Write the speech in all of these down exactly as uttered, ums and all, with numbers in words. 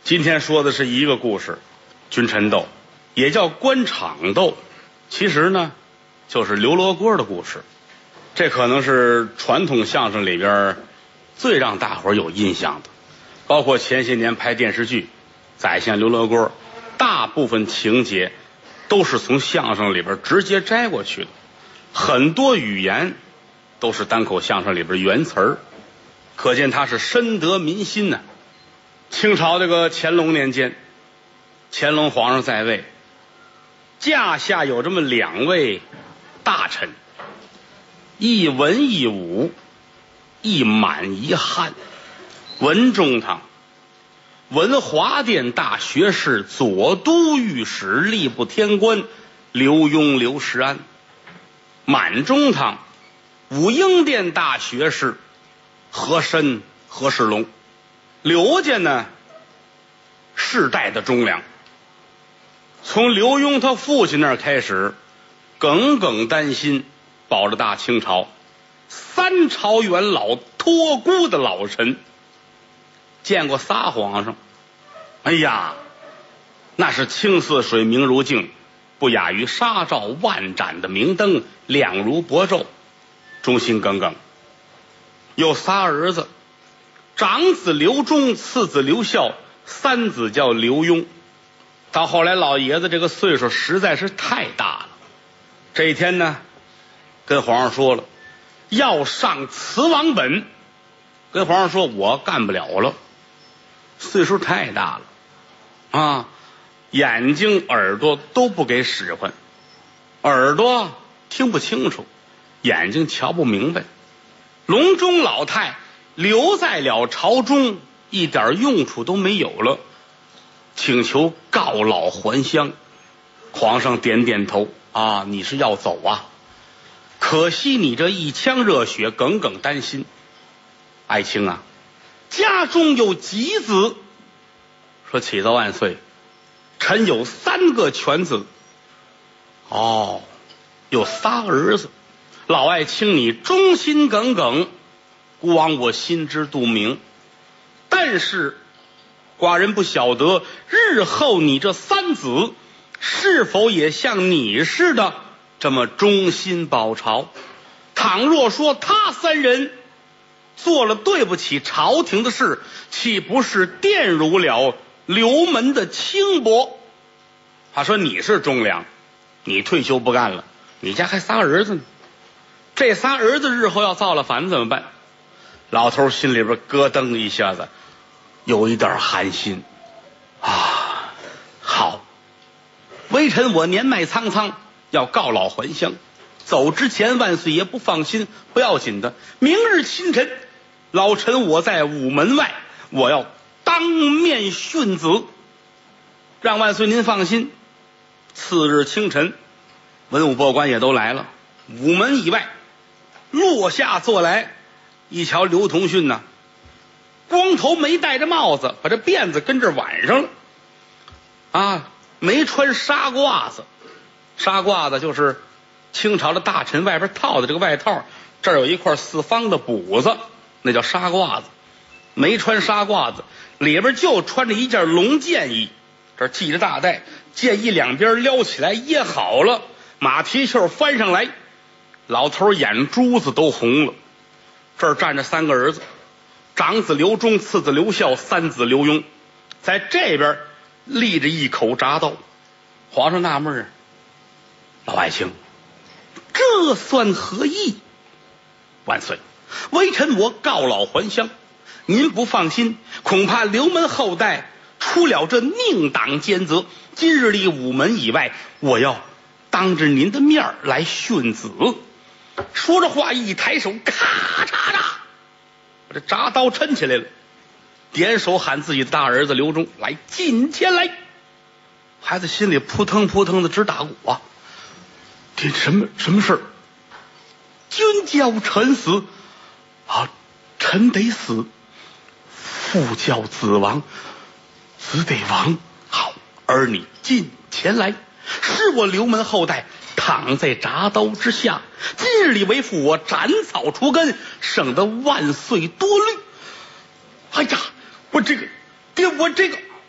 今天说的是一个故事，君臣斗，也叫官场斗，其实呢就是刘罗锅的故事。这可能是传统相声里边最让大伙儿有印象的，包括前些年拍电视剧宰相刘罗锅，大部分情节都是从相声里边直接摘过去的，很多语言都是单口相声里边原词儿，可见他是深得民心呢、啊。清朝这个乾隆年间，乾隆皇上在位，驾下有这么两位大臣，一文一武，一满一汉。文中堂，文华殿大学士，左都御史，吏部天官刘墉刘世安。满中堂，武英殿大学士，和珅和世龙。刘家呢，世代的忠良，从刘墉他父亲那儿开始，耿耿丹心，保着大清朝，三朝元老托孤的老臣，见过仨皇上，哎呀，那是清似水，明如镜，不亚于纱照万盏的明灯，亮如薄昼，忠心耿耿。有仨儿子，长子刘忠，次子刘孝，三子叫刘墉。到后来老爷子这个岁数实在是太大了，这一天呢跟皇上说了要上慈王本，跟皇上说我干不了了，岁数太大了啊，眼睛耳朵都不给使唤，耳朵听不清楚，眼睛瞧不明白，隆中老态留在了朝中，一点用处都没有了，请求告老还乡。皇上点点头，啊，你是要走啊，可惜你这一腔热血，耿耿丹心。爱卿啊，家中有几子？说启奏万岁，臣有三个犬子。哦，有仨儿子。老爱卿你忠心耿耿，孤王我心知肚明，但是寡人不晓得日后你这三子是否也像你似的这么忠心保朝。倘若说他三人做了对不起朝廷的事，岂不是玷辱了刘门的轻薄？他说你是忠良，你退休不干了，你家还仨儿子呢，这仨儿子日后要造了反怎么办？老头心里边咯噔一下子，有一点寒心啊。好，微臣我年迈苍苍，要告老还乡，走之前万岁爷不放心不要紧的，明日清晨老臣我在午门外，我要当面训子，让万岁您放心。次日清晨，文武百官也都来了，午门以外落下座来，一瞧刘同训呢，光头没戴着帽子，把这辫子跟这挽上了啊，没穿纱褂子，纱褂子就是清朝的大臣外边套的这个外套，这儿有一块四方的补子，那叫纱褂子，没穿纱褂子，里边就穿着一件龙箭衣，这儿系着大带，箭衣两边撩起来掖好了，马蹄袖翻上来，老头眼珠子都红了。这儿站着三个儿子，长子刘忠，次子刘孝，三子刘墉，在这边立着一口铡刀。皇上纳闷啊，老爱卿这算何意？万岁，微臣我告老还乡，您不放心，恐怕刘门后代出了这佞党奸贼，今日里午门以外，我要当着您的面来训子。说着话一抬手，咔嚓嚓，把这铡刀抻起来了，点手喊自己的大儿子刘忠来近前来。孩子心里扑腾扑腾的直打鼓啊，这什么什么事儿？君叫臣死啊，臣得死；父叫子亡，子得亡。好，儿你近前来，是我刘门后代躺在铡刀之下，今日里为父我斩草除根，省得万岁多虑。哎呀，我这个爹，我这个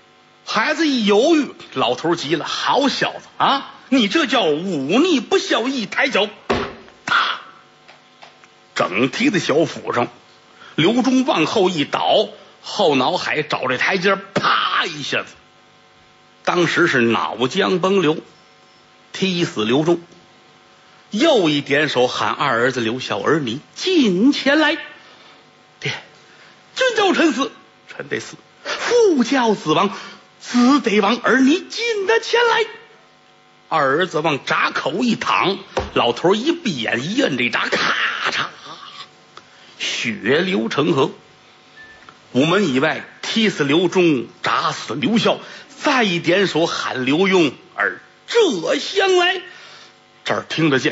孩子一犹豫，老头急了：“好小子啊，你这叫忤逆不孝一抬脚！”啪，整踢在小腹上。刘忠往后一倒，后脑海找这台阶，啪一下子，当时是脑浆崩流，踢死刘忠。又一点手喊二儿子刘孝儿，你近前来。爹，君叫臣死，臣得死；父教子亡，子得亡。儿你进得前来。二儿子往闸口一躺，老头一闭眼一摁这闸，咔嚓，血流成河。午门以外踢死刘忠，铡死刘孝，再一点手喊刘墉，儿这厢来。这儿听得见。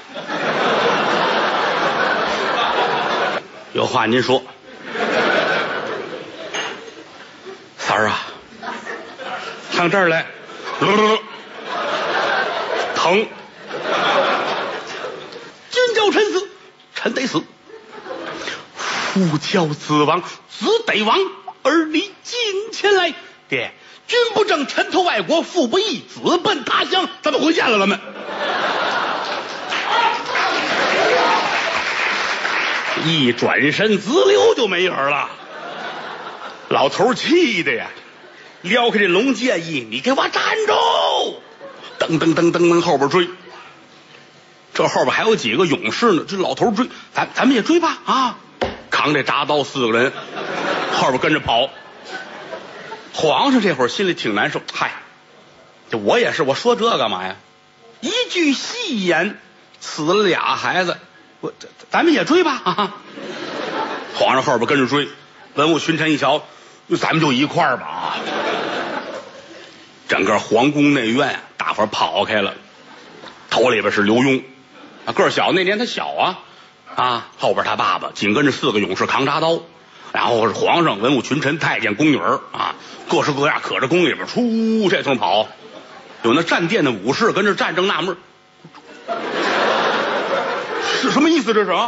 有话您说。三儿啊，上这儿来。疼。君叫臣死，臣得死；父教子亡，子得亡。儿你近前来。爹，君不正，臣投外国；父不义，子奔他乡。咱们回家了，咱们。一转身，子溜就没影了。老头气的呀，撩开这龙剑一，你给我站住！噔噔噔噔噔，后边追。这后边还有几个勇士呢，这老头追，咱咱们也追吧啊！扛这铡刀四个人，后边跟着跑。皇上这会儿心里挺难受，嗨，这我也是，我说这干嘛呀？一句戏言，死了俩孩子，我咱们也追吧啊！皇上后边跟着追，文武群臣一瞧，咱们就一块儿吧啊！整个皇宫内院大伙跑开了，头里边是刘墉，啊个儿小，那年他小啊啊，后边他爸爸紧跟着四个勇士扛铡刀，然后是皇上、文武群臣、太监、宫女啊，各式各样，可着宫里边出这通跑，有那站殿的武士跟着站正纳闷，是什么意思这是啊？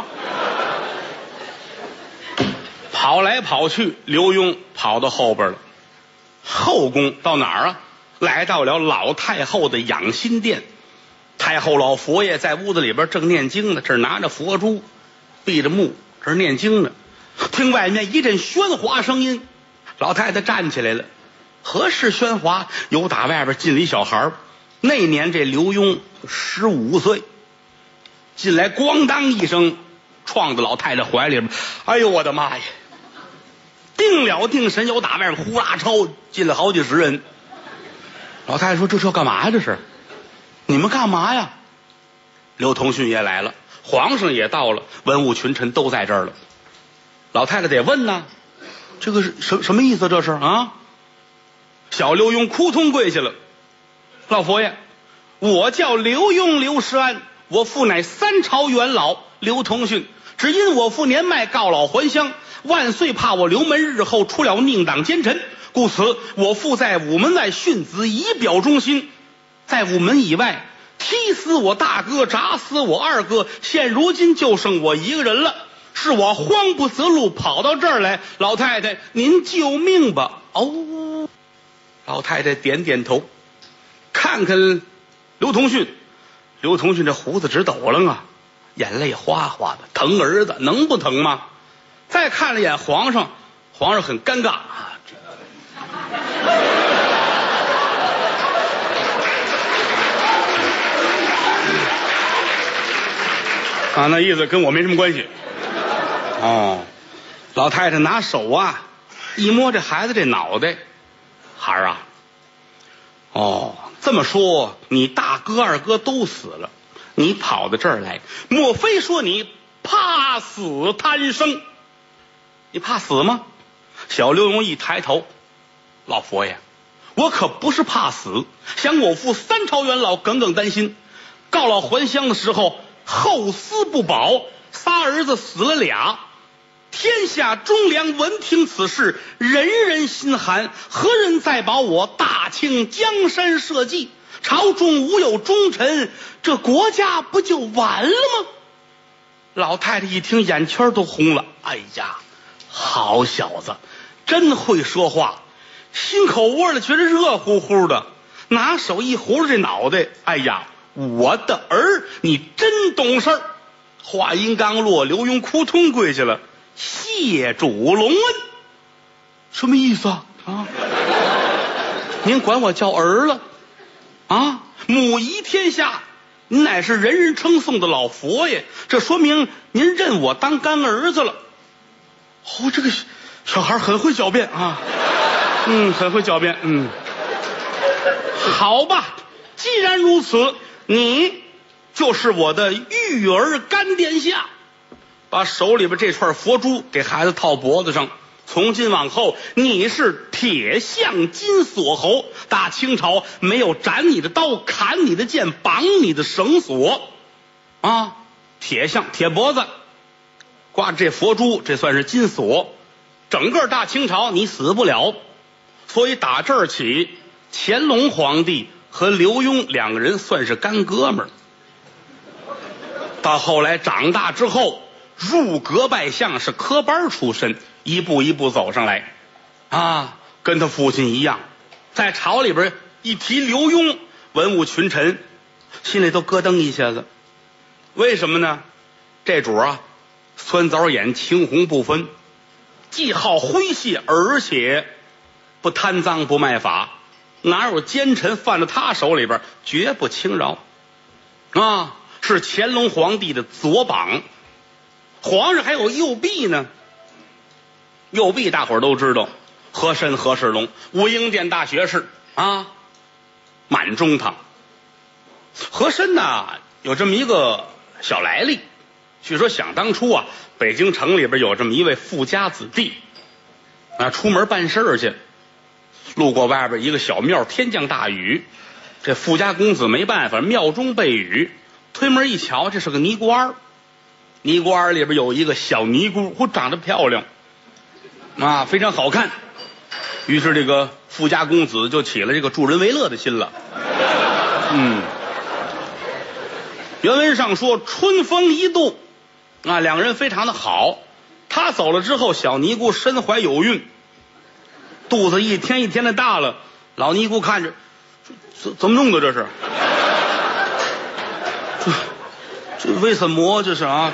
跑来跑去，刘墉跑到后边了。后宫到哪儿啊？来到了老太后的养心殿。太后老佛爷在屋子里边正念经呢，这拿着佛珠，闭着目，这念经呢。听外面一阵喧哗声音，老太太站起来了。何事喧哗？有打外边进了一小孩，那年这刘墉十五岁，进来咣当一声，撞到老太太怀里边。哎呦我的妈呀！定了定神，有打外边呼啦抽进了好几十人。老太太说：“这这干嘛呀？这是你们干嘛呀？”刘同训也来了，皇上也到了，文武群臣都在这儿了。老太太得问呢，这个是什什么意思？这是啊？小刘墉扑通跪下了。老佛爷，我叫刘墉刘世安，我父乃三朝元老刘同训，只因我父年迈告老还乡，万岁怕我刘门日后出了宁党奸臣，故此我父在午门外训子以表忠心，在午门以外踢死我大哥，铡死我二哥，现如今就剩我一个人了，是我慌不择路跑到这儿来，老太太您救命吧。哦，老太太点点头，看看刘同训，刘同训这胡子直抖楞啊，眼泪哗哗的，疼儿子能不疼吗？再看了一眼皇上，皇上很尴尬啊，啊，那意思跟我没什么关系。哦，老太太拿手啊一摸这孩子这脑袋，孩儿啊，哦，这么说你大哥二哥都死了，你跑到这儿来，莫非说你怕死贪生？你怕死吗？小刘墉一抬头，老佛爷，我可不是怕死，想我父三朝元老耿耿担心，告老还乡的时候后思不保，仨儿子死了俩，天下忠良闻听此事，人人心寒，何人再保我大清江山社稷？朝中无有忠臣，这国家不就完了吗？老太太一听眼圈都红了，哎呀，好小子，真会说话， 心口窝里觉得热乎乎的，拿手一糊着这脑袋，哎呀，我的儿，你真懂事儿！话音刚落，刘墉扑通跪下了，谢主隆恩。什么意思啊？啊，您管我叫儿了啊？母仪天下，您乃是人人称颂的老佛爷，这说明您认我当干儿子了。哦，这个小孩很会狡辩啊，嗯，很会狡辩，嗯，好吧，既然如此，你就是我的育儿干殿下。把手里边这串佛珠给孩子套脖子上，从今往后你是铁象金锁喉，大清朝没有斩你的刀，砍你的剑，绑你的绳索啊！铁象铁脖子，挂着这佛珠，这算是金锁，整个大清朝你死不了。所以打这儿起，乾隆皇帝和刘墉两个人算是干哥们儿。到后来长大之后，入阁拜相，是科班出身，一步一步走上来啊，跟他父亲一样，在朝里边一提刘墉，文武群臣心里都咯噔一下子。为什么呢？这主啊，酸枣眼，青红不分，既好诙谐，而且不贪赃不卖法，哪有奸臣犯到他手里边绝不轻饶啊！是乾隆皇帝的左膀。皇上还有右弼呢，右弼大伙儿都知道，和珅和世龙，武英殿大学士啊，满中堂。和珅呐有这么一个小来历，据说想当初啊，北京城里边有这么一位富家子弟啊，出门办事儿去，路过外边一个小庙，天降大雨，这富家公子没办法，庙中被雨，推门一瞧，这是个尼姑庵，尼姑庵里边有一个小尼姑，嚯，长得漂亮啊，非常好看。于是这个富家公子就起了这个助人为乐的心了。嗯，原文上说春风一度啊，两个人非常的好。他走了之后，小尼姑身怀有孕，肚子一天一天的大了。老尼姑看着，怎怎么弄的这是？这这为什么这是啊？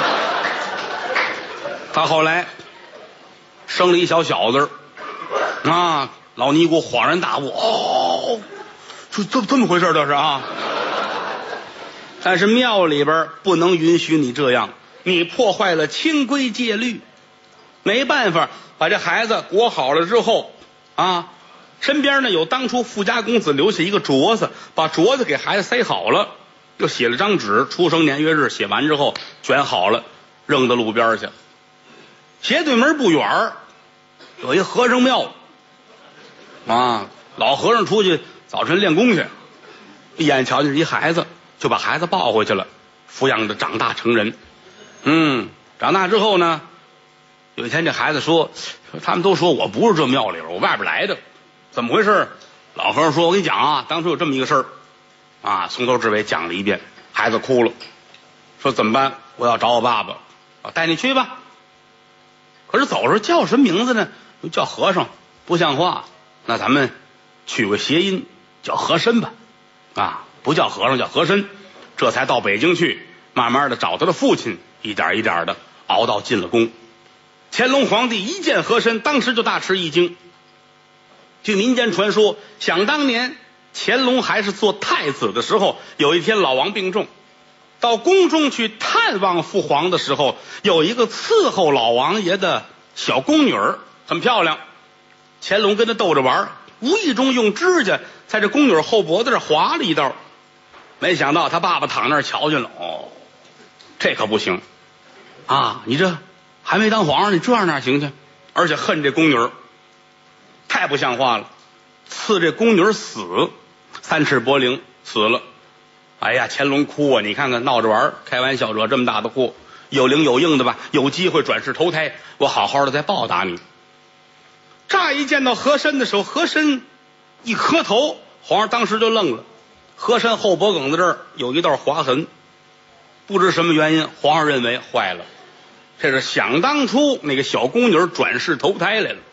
他后来生了一小小子啊，老尼姑恍然大悟，哦，就这这么回事这是啊。但是庙里边不能允许你这样，你破坏了清规戒律。没办法，把这孩子裹好了之后啊，身边呢有当初富家公子留下一个镯子，把镯子给孩子塞好了，又写了张纸，出生年月日写完之后卷好了，扔到路边去。斜对门不远有一和尚庙啊，老和尚出去早晨练功去，一眼瞧见一孩子，就把孩子抱回去了，抚养着长大成人。嗯，长大之后呢，有一天这孩子说，他们都说我不是这庙里边，我外边来的，怎么回事？老和尚说，我跟你讲啊，当初有这么一个事儿啊，从头至尾讲了一遍。孩子哭了，说怎么办？我要找我爸爸，啊，带你去吧。可是走的时候叫什么名字呢？叫和尚，不像话。那咱们取个谐音，叫和珅吧，啊，不叫和尚，叫和珅。这才到北京去，慢慢的找他的父亲，一点一点的熬到进了宫。乾隆皇帝一见和珅，当时就大吃一惊。据民间传说，想当年乾隆还是做太子的时候，有一天老王病重，到宫中去探望父皇的时候，有一个伺候老王爷的小宫女儿，很漂亮。乾隆跟他逗着玩，无意中用指甲在这宫女后脖子上划了一道，没想到他爸爸躺那儿瞧见了，哦，这可不行啊！你这还没当皇上，你这样哪行去？而且恨这宫女，太不像话了，赐这宫女死，三尺柏林死了。哎呀，乾隆哭啊！你看看闹着玩，开玩笑惹这么大的祸，有灵有应的吧？有机会转世投胎，我好好的再报答你。乍一见到和珅的时候，和珅一磕头，皇上当时就愣了。和珅后脖梗子这儿有一道划痕，不知什么原因，皇上认为坏了，这是想当初那个小宫女转世投胎来了，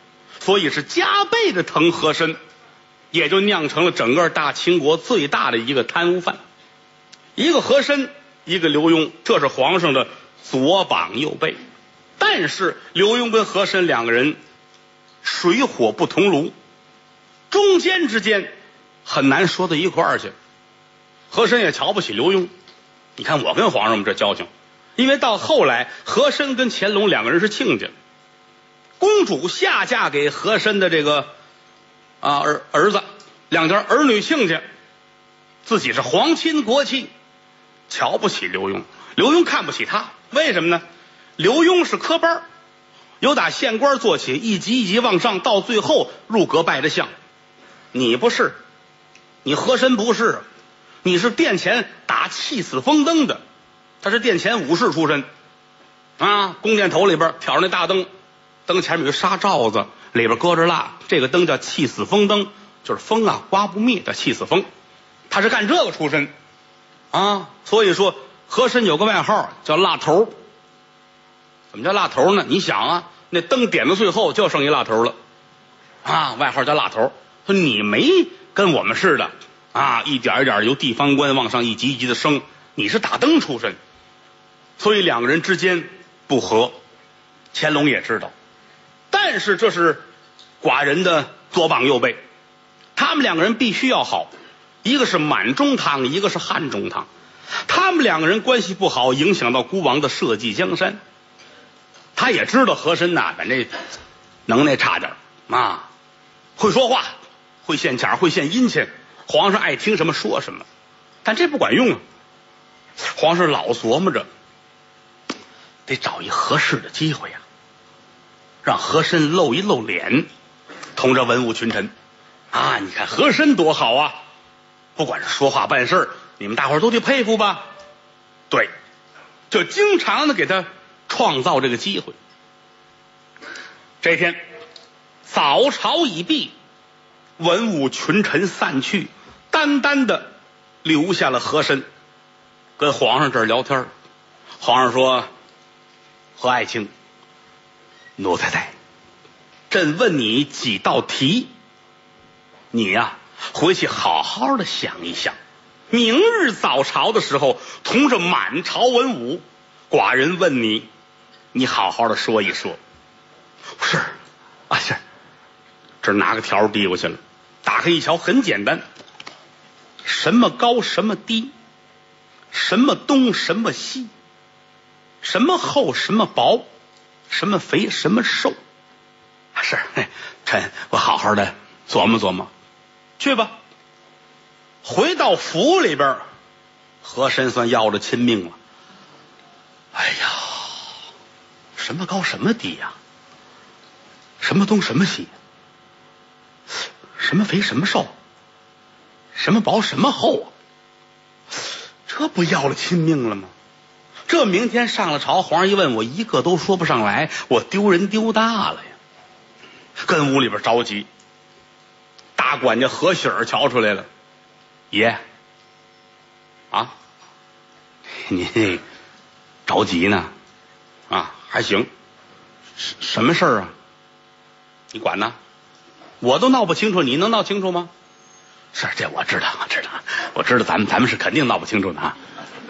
所以是加倍的疼和珅，也就酿成了整个大清国最大的一个贪污犯。一个和珅，一个刘墉，这是皇上的左膀右臂。但是刘墉跟和珅两个人水火不同炉，中间之间很难说到一块儿去。和珅也瞧不起刘墉，你看我跟皇上我们这交情，因为到后来和珅跟乾隆两个人是亲家，公主下嫁给和珅的这个啊儿儿子，两家儿女亲家，自己是皇亲国戚，瞧不起刘墉，刘墉看不起他，为什么呢？刘墉是科班，由打县官做起，一级一级往上，到最后入阁拜的相。你不是，你和珅不是，你是殿前打气死风灯的，他是殿前武士出身啊，宫殿头里边挑着那大灯，灯前面有纱罩子，里边搁着蜡，这个灯叫气死风灯，就是风啊刮不灭的气死风，他是干这个出身啊，所以说和珅有个外号叫蜡头。怎么叫蜡头呢？你想啊，那灯点到最后就剩一蜡头了啊，外号叫蜡头。说你没跟我们似的啊，一点一点由地方官往上一级一级的升，你是打灯出身，所以两个人之间不和，乾隆也知道。但是这是寡人的左膀右臂，他们两个人必须要好，一个是满中堂，一个是汉中堂，他们两个人关系不好，影响到孤王的社稷江山。他也知道和珅呐，反正能耐差点啊，会说话，会献钱，会献殷勤，皇上爱听什么说什么，但这不管用啊。皇上老琢磨着，得找一合适的机会呀、啊，让和珅露一露脸，同着文武群臣啊，你看和珅多好啊，不管是说话办事，你们大伙儿都得佩服吧？对，就经常的给他创造这个机会。这天早朝已毕，文武群臣散去，单单的留下了和珅跟皇上这儿聊天。皇上说：“和爱卿，奴才在，朕问你几道题，你呀、啊、回去好好的想一想，明日早朝的时候同着满朝文武，寡人问你，你好好的说一说。”是啊，是。这拿个条递过去了，打开一瞧，很简单，什么高什么低，什么东什么西，什么厚什么薄，什么肥什么瘦。是，臣我好好的琢磨琢磨。去吧。回到府里边，和珅算要了亲命了。哎呀，什么高什么低呀、啊？什么东什么西？什么肥什么瘦？什么薄什么厚啊？这不要了亲命了吗？这明天上了朝，皇上一问我，一个都说不上来，我丢人丢大了呀！跟屋里边着急。大管家何喜儿瞧出来了，爷啊，您着急呢？啊，还行。什么事儿啊？你管呢？我都闹不清楚，你能闹清楚吗？是，这我知道，我知道，我知道，咱们咱们是肯定闹不清楚的啊。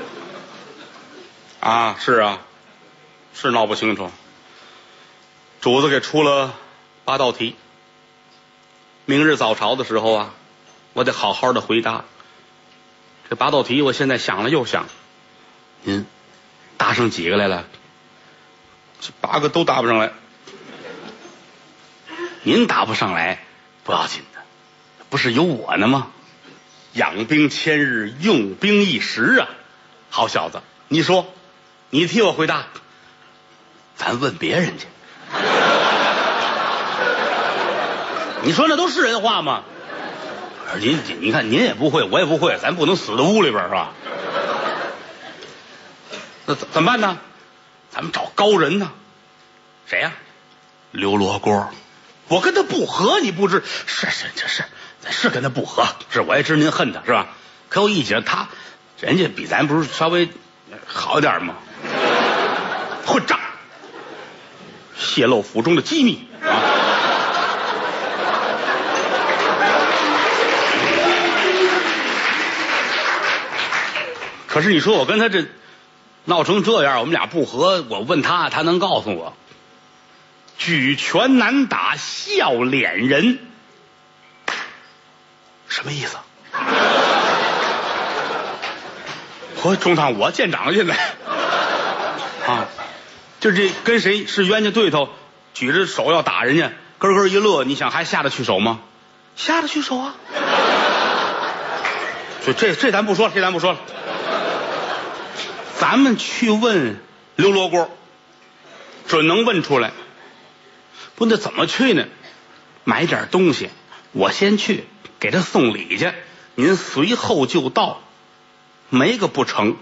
啊，是啊，是闹不清楚。主子给出了八道题，明日早朝的时候啊，我得好好的回答。这八道题我现在想了又想，您答上几个来了？这八个都答不上来。您答不上来不要紧的，不是有我呢吗？养兵千日，用兵一时啊！好小子，你说，你替我回答。咱问别人去。你说那都是人话吗？您你看您也不会，我也不会，咱不能死在屋里边是吧？那怎怎么办呢？咱们找高人呢。谁呀、啊？刘罗锅。我跟他不和，你不知是是这是咱是跟他不和，是我也知您恨他是吧？可我一觉他人家比咱不是稍微好一点吗？混账，泄露府中的机密啊！ 可是你说我跟他这闹成这样，我们俩不和，我问他，他能告诉我？举拳难打笑脸人，什么意思？我中堂，我见长了现在啊，就这跟谁是冤家对头，举着手要打人家，咯咯一乐，你想还下得去手吗？下得去手啊！就这这咱不说了，这咱不说了，咱们去问刘罗锅，准能问出来。不，那怎么去呢？买点东西，我先去给他送礼去，您随后就到，没个不成。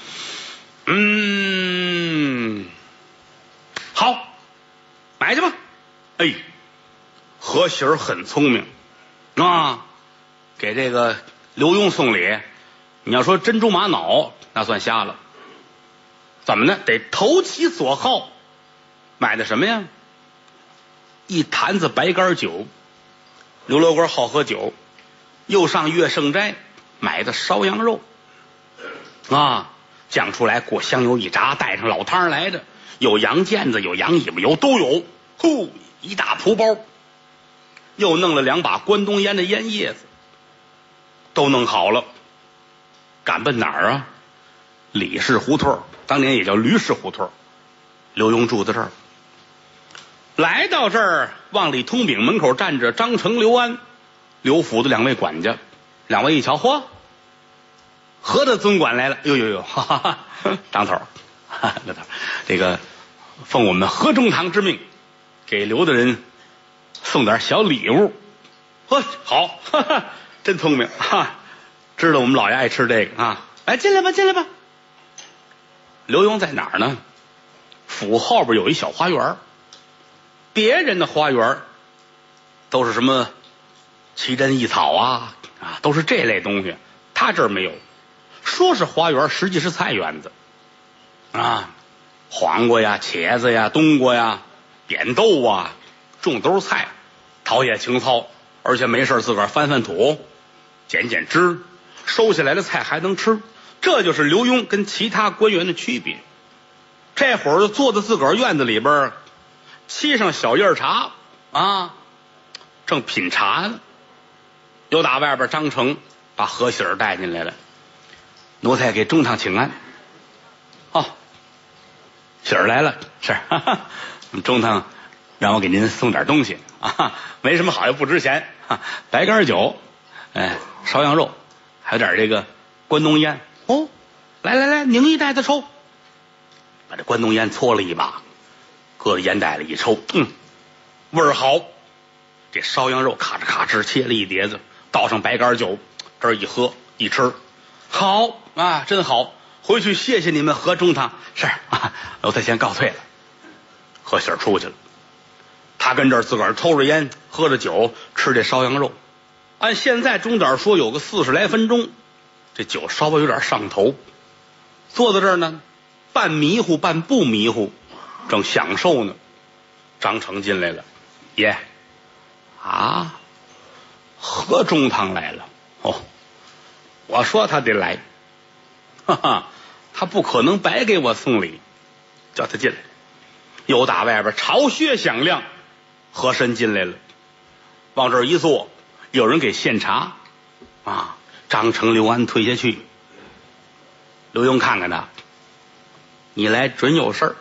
嗯，好，买去吧。哎，何喜儿很聪明啊，给这个刘墉送礼。你要说珍珠玛瑙，那算瞎了。怎么呢？得投其所好。买的什么呀？一坛子白干酒。刘罗锅好喝酒，又上月盛斋买的烧羊肉啊，酱出来过香油一炸，带上老汤来的，有羊腱子，有羊尾巴油，都有。呼，一大蒲包，又弄了两把关东烟的烟叶子，都弄好了。赶奔哪儿啊？李氏胡同，当年也叫驴氏胡同。刘墉住在这儿。来到这儿，往里通禀门口站着张成、刘安，刘府的两位管家。两位一瞧，嚯，何大总管来了！呦呦呦，哈哈哈！张头，哈刘头，这个奉我们何中堂之命，给刘大人送点小礼物。呵，好，哈哈，真聪明哈，知道我们老爷爱吃这个啊！来，进来吧，进来吧。刘墉在哪儿呢？府后边有一小花园。别人的花园都是什么奇珍异草啊啊，都是这类东西，他这儿没有。说是花园，实际是菜园子啊，黄瓜呀、茄子呀、冬瓜呀、扁豆啊，种都是菜，陶冶情操，而且没事自个儿翻翻土，剪剪枝，收下来的菜还能吃。这就是刘墉跟其他官员的区别。这会儿坐在自个儿院子里边，沏上小叶茶啊，正品茶呢。又打外边张成把何喜儿带进来了，奴才给中堂请安。哦，喜儿来了，是，哈哈，中堂让我给您送点东西啊，没什么好，又不值钱，哈，白干酒，哎，烧羊肉，还有点这个关东烟。哦，来来来，拧一袋子抽，把这关东烟搓了一把，搁烟袋里一抽，嗯，味儿好。这烧羊肉咔哧咔哧切了一碟子，倒上白干酒，这儿一喝一吃，好啊，真好。回去谢谢你们何中堂。是啊，奴才先告退了。何喜儿出去了，他跟这儿自个儿抽着烟，喝着酒，吃这烧羊肉。按现在钟点说，有个四十来分钟，这酒稍微有点上头。坐在这儿呢，半迷糊半不迷糊，正享受呢。张成进来了，爷啊，何中堂来了。哦，我说他得来，哈哈，他不可能白给我送礼，叫他进来。又打外边巢穴响亮，和珅进来了，往这儿一坐，有人给献茶啊。张成、刘安退下去，刘墉看看他，你来准有事儿，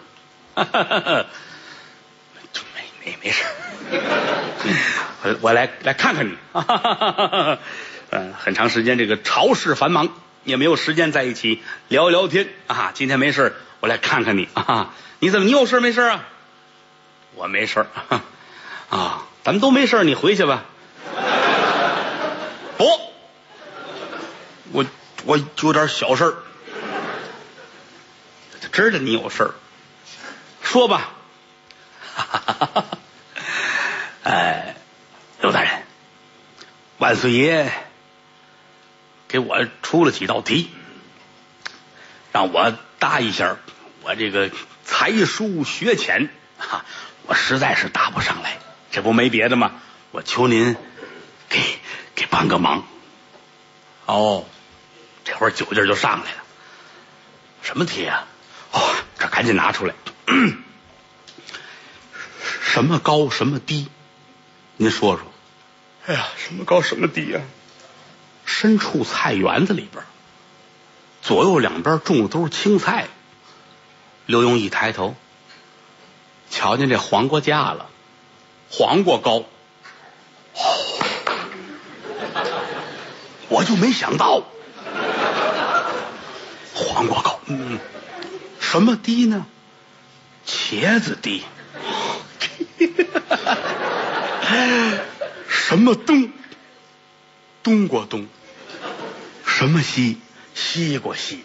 没没没事我我来来看看你，嗯，很长时间这个朝事繁忙，也没有时间在一起聊聊天啊。今天没事，我来看看你啊。你怎么你有事没事啊？我没事啊，咱们都没事，你回去吧。不，我我有点小事儿。知道你有事儿，说吧。哎，刘大人，万岁爷给我出了几道题，让我答一下。我这个才疏学浅啊，我实在是答不上来。这不没别的吗？我求您给给帮个忙。哦，这会儿酒劲就上来了。 什么题啊？哦，这赶紧拿出来。什么高什么低？您说说。哎呀，什么高什么低呀、啊？身处菜园子里边，左右两边种的都是青菜。刘墉一抬头，瞧见这黄瓜架了，黄瓜高。哦，我就没想到，黄瓜高。嗯，什么低呢？茄子低。什么冬？冬瓜冬。什么西？西瓜西。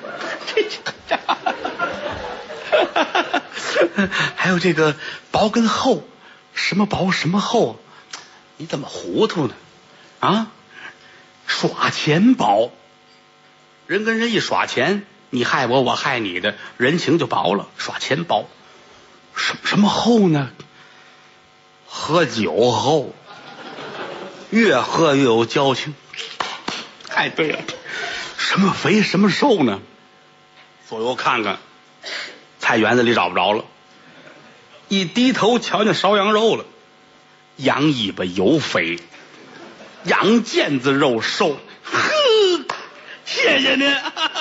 还有这个薄跟厚，什么薄什么厚？你怎么糊涂呢？啊，耍钱薄。人跟人一耍钱，你害我，我害你的，人情就薄了。耍钱薄。什什么厚呢？喝酒厚，越喝越有交情。太对了。什么肥什么瘦呢？左右看看，菜园子里找不着了。一低头瞧见烧羊肉了，羊尾巴油肥，羊腱子肉瘦。呵，谢谢您。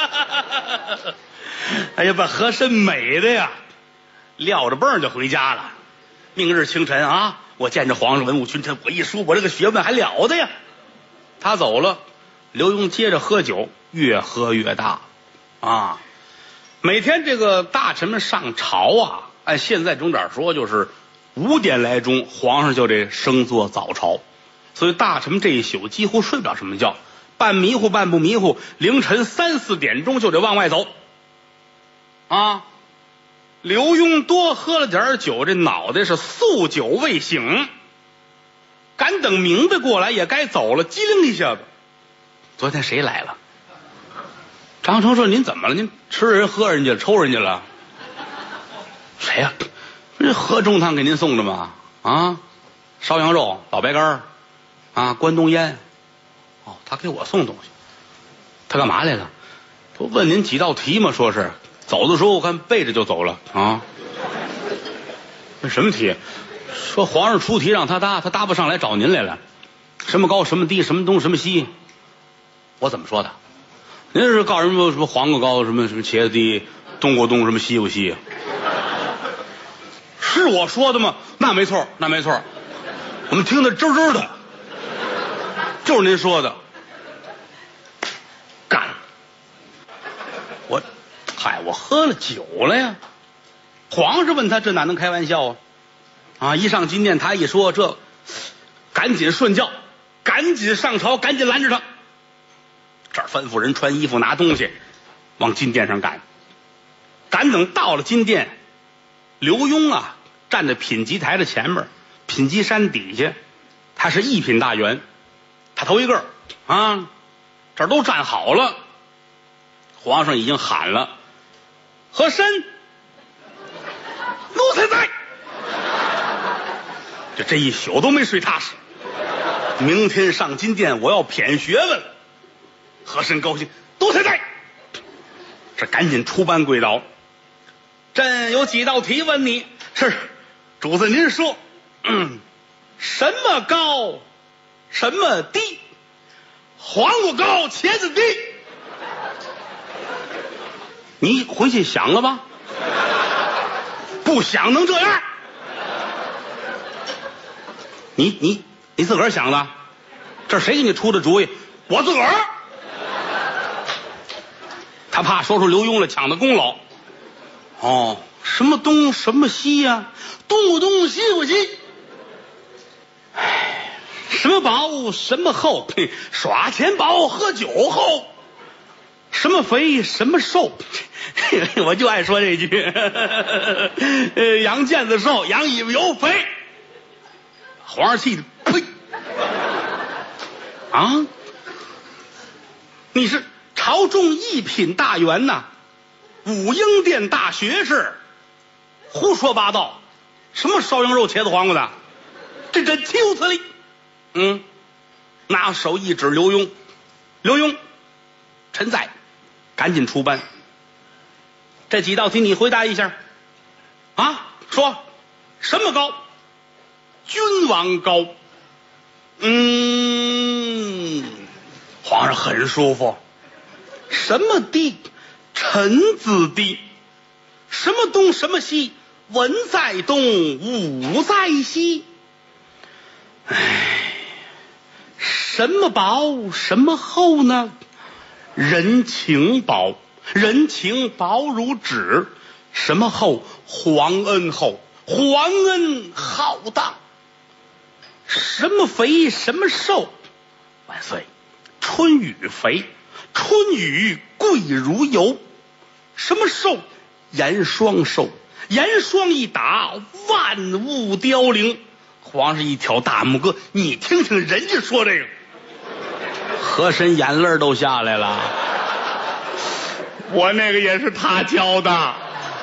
哎呀，把和珅美的呀，撂着蹦就回家了。明日清晨啊，我见着皇上文武群臣，我一说我这个学问还了得呀。他走了，刘墉接着喝酒，越喝越大啊。每天这个大臣们上朝啊，按现在钟点说就是五点来钟，皇上就得升坐早朝，所以大臣们这一宿几乎睡不了什么觉，半迷糊半不迷糊，凌晨三四点钟就得往外走啊。刘墉多喝了点酒，这脑袋是宿酒未醒，赶等明白过来也该走了，机灵一下子，昨天谁来了？张成说：“您怎么了？您吃人喝人家抽人家了？谁呀、啊？这喝中汤给您送的吗？啊，烧羊肉、老白干啊，关东烟。哦，他给我送东西，他干嘛来了？他问您几道题吗？说是走的时候我看背着就走了啊。问什么题？说皇上出题让他答，他答不上来找您来了。什么高什么低，什么东什么西？我怎么说的？您是告诉人什么黄瓜高，什么什么茄子低，冬瓜冬，什么西瓜西？是我说的吗？那没错，那没错，我们听得吱吱的，就是您说的。干！我，嗨，我喝了酒了呀。皇上问他，这哪能开玩笑啊？啊！一上金殿，他一说这，赶紧顺教，赶紧上朝，赶紧拦着他。这儿吩咐人穿衣服拿东西往金殿上赶，赶等到了金殿，刘墉啊站在品级台的前面，品级山底下，他是一品大员，他头一个啊，这儿都站好了，皇上已经喊了：“和珅，奴才在。”就这一宿都没睡踏实，明天上金殿我要谝学问了。和珅高兴，奴才在，这赶紧出班跪倒。朕有几道题问你。是，主子您说。嗯，什么高，什么低？黄瓜高，茄子低。你回去想了吧？不想能这样？你你你自个儿想的？这谁给你出的主意？我自个儿。他怕说出刘墉来抢的功劳。哦，什么东什么西呀、啊？东不东，西不西。唉，什么薄什么厚？耍钱薄，喝酒厚。什么肥什么瘦？我就爱说这句。呃，羊腱子瘦，羊尾巴油肥。皇上气的，呸！啊，你是朝中一品大员呐，武英殿大学士，胡说八道，什么烧羊肉茄子黄瓜的，这真丢死你！嗯，拿手一指刘墉，刘墉，臣在，赶紧出班。 这几道题你回答一下啊？说什么高？君王高。嗯，皇上很舒服。什么低？臣子低。什么东什么西？文在东，武在西。唉，什么薄？什么厚呢？人情薄，人情薄如纸。什么厚？皇恩厚，皇恩浩荡。什么肥？什么瘦？万岁，春雨肥，春雨贵如油。什么瘦？严霜瘦，严霜一打，万物凋零。皇上一挑大拇哥，你听听人家说这个，和珅眼泪都下来了。我那个也是他教的，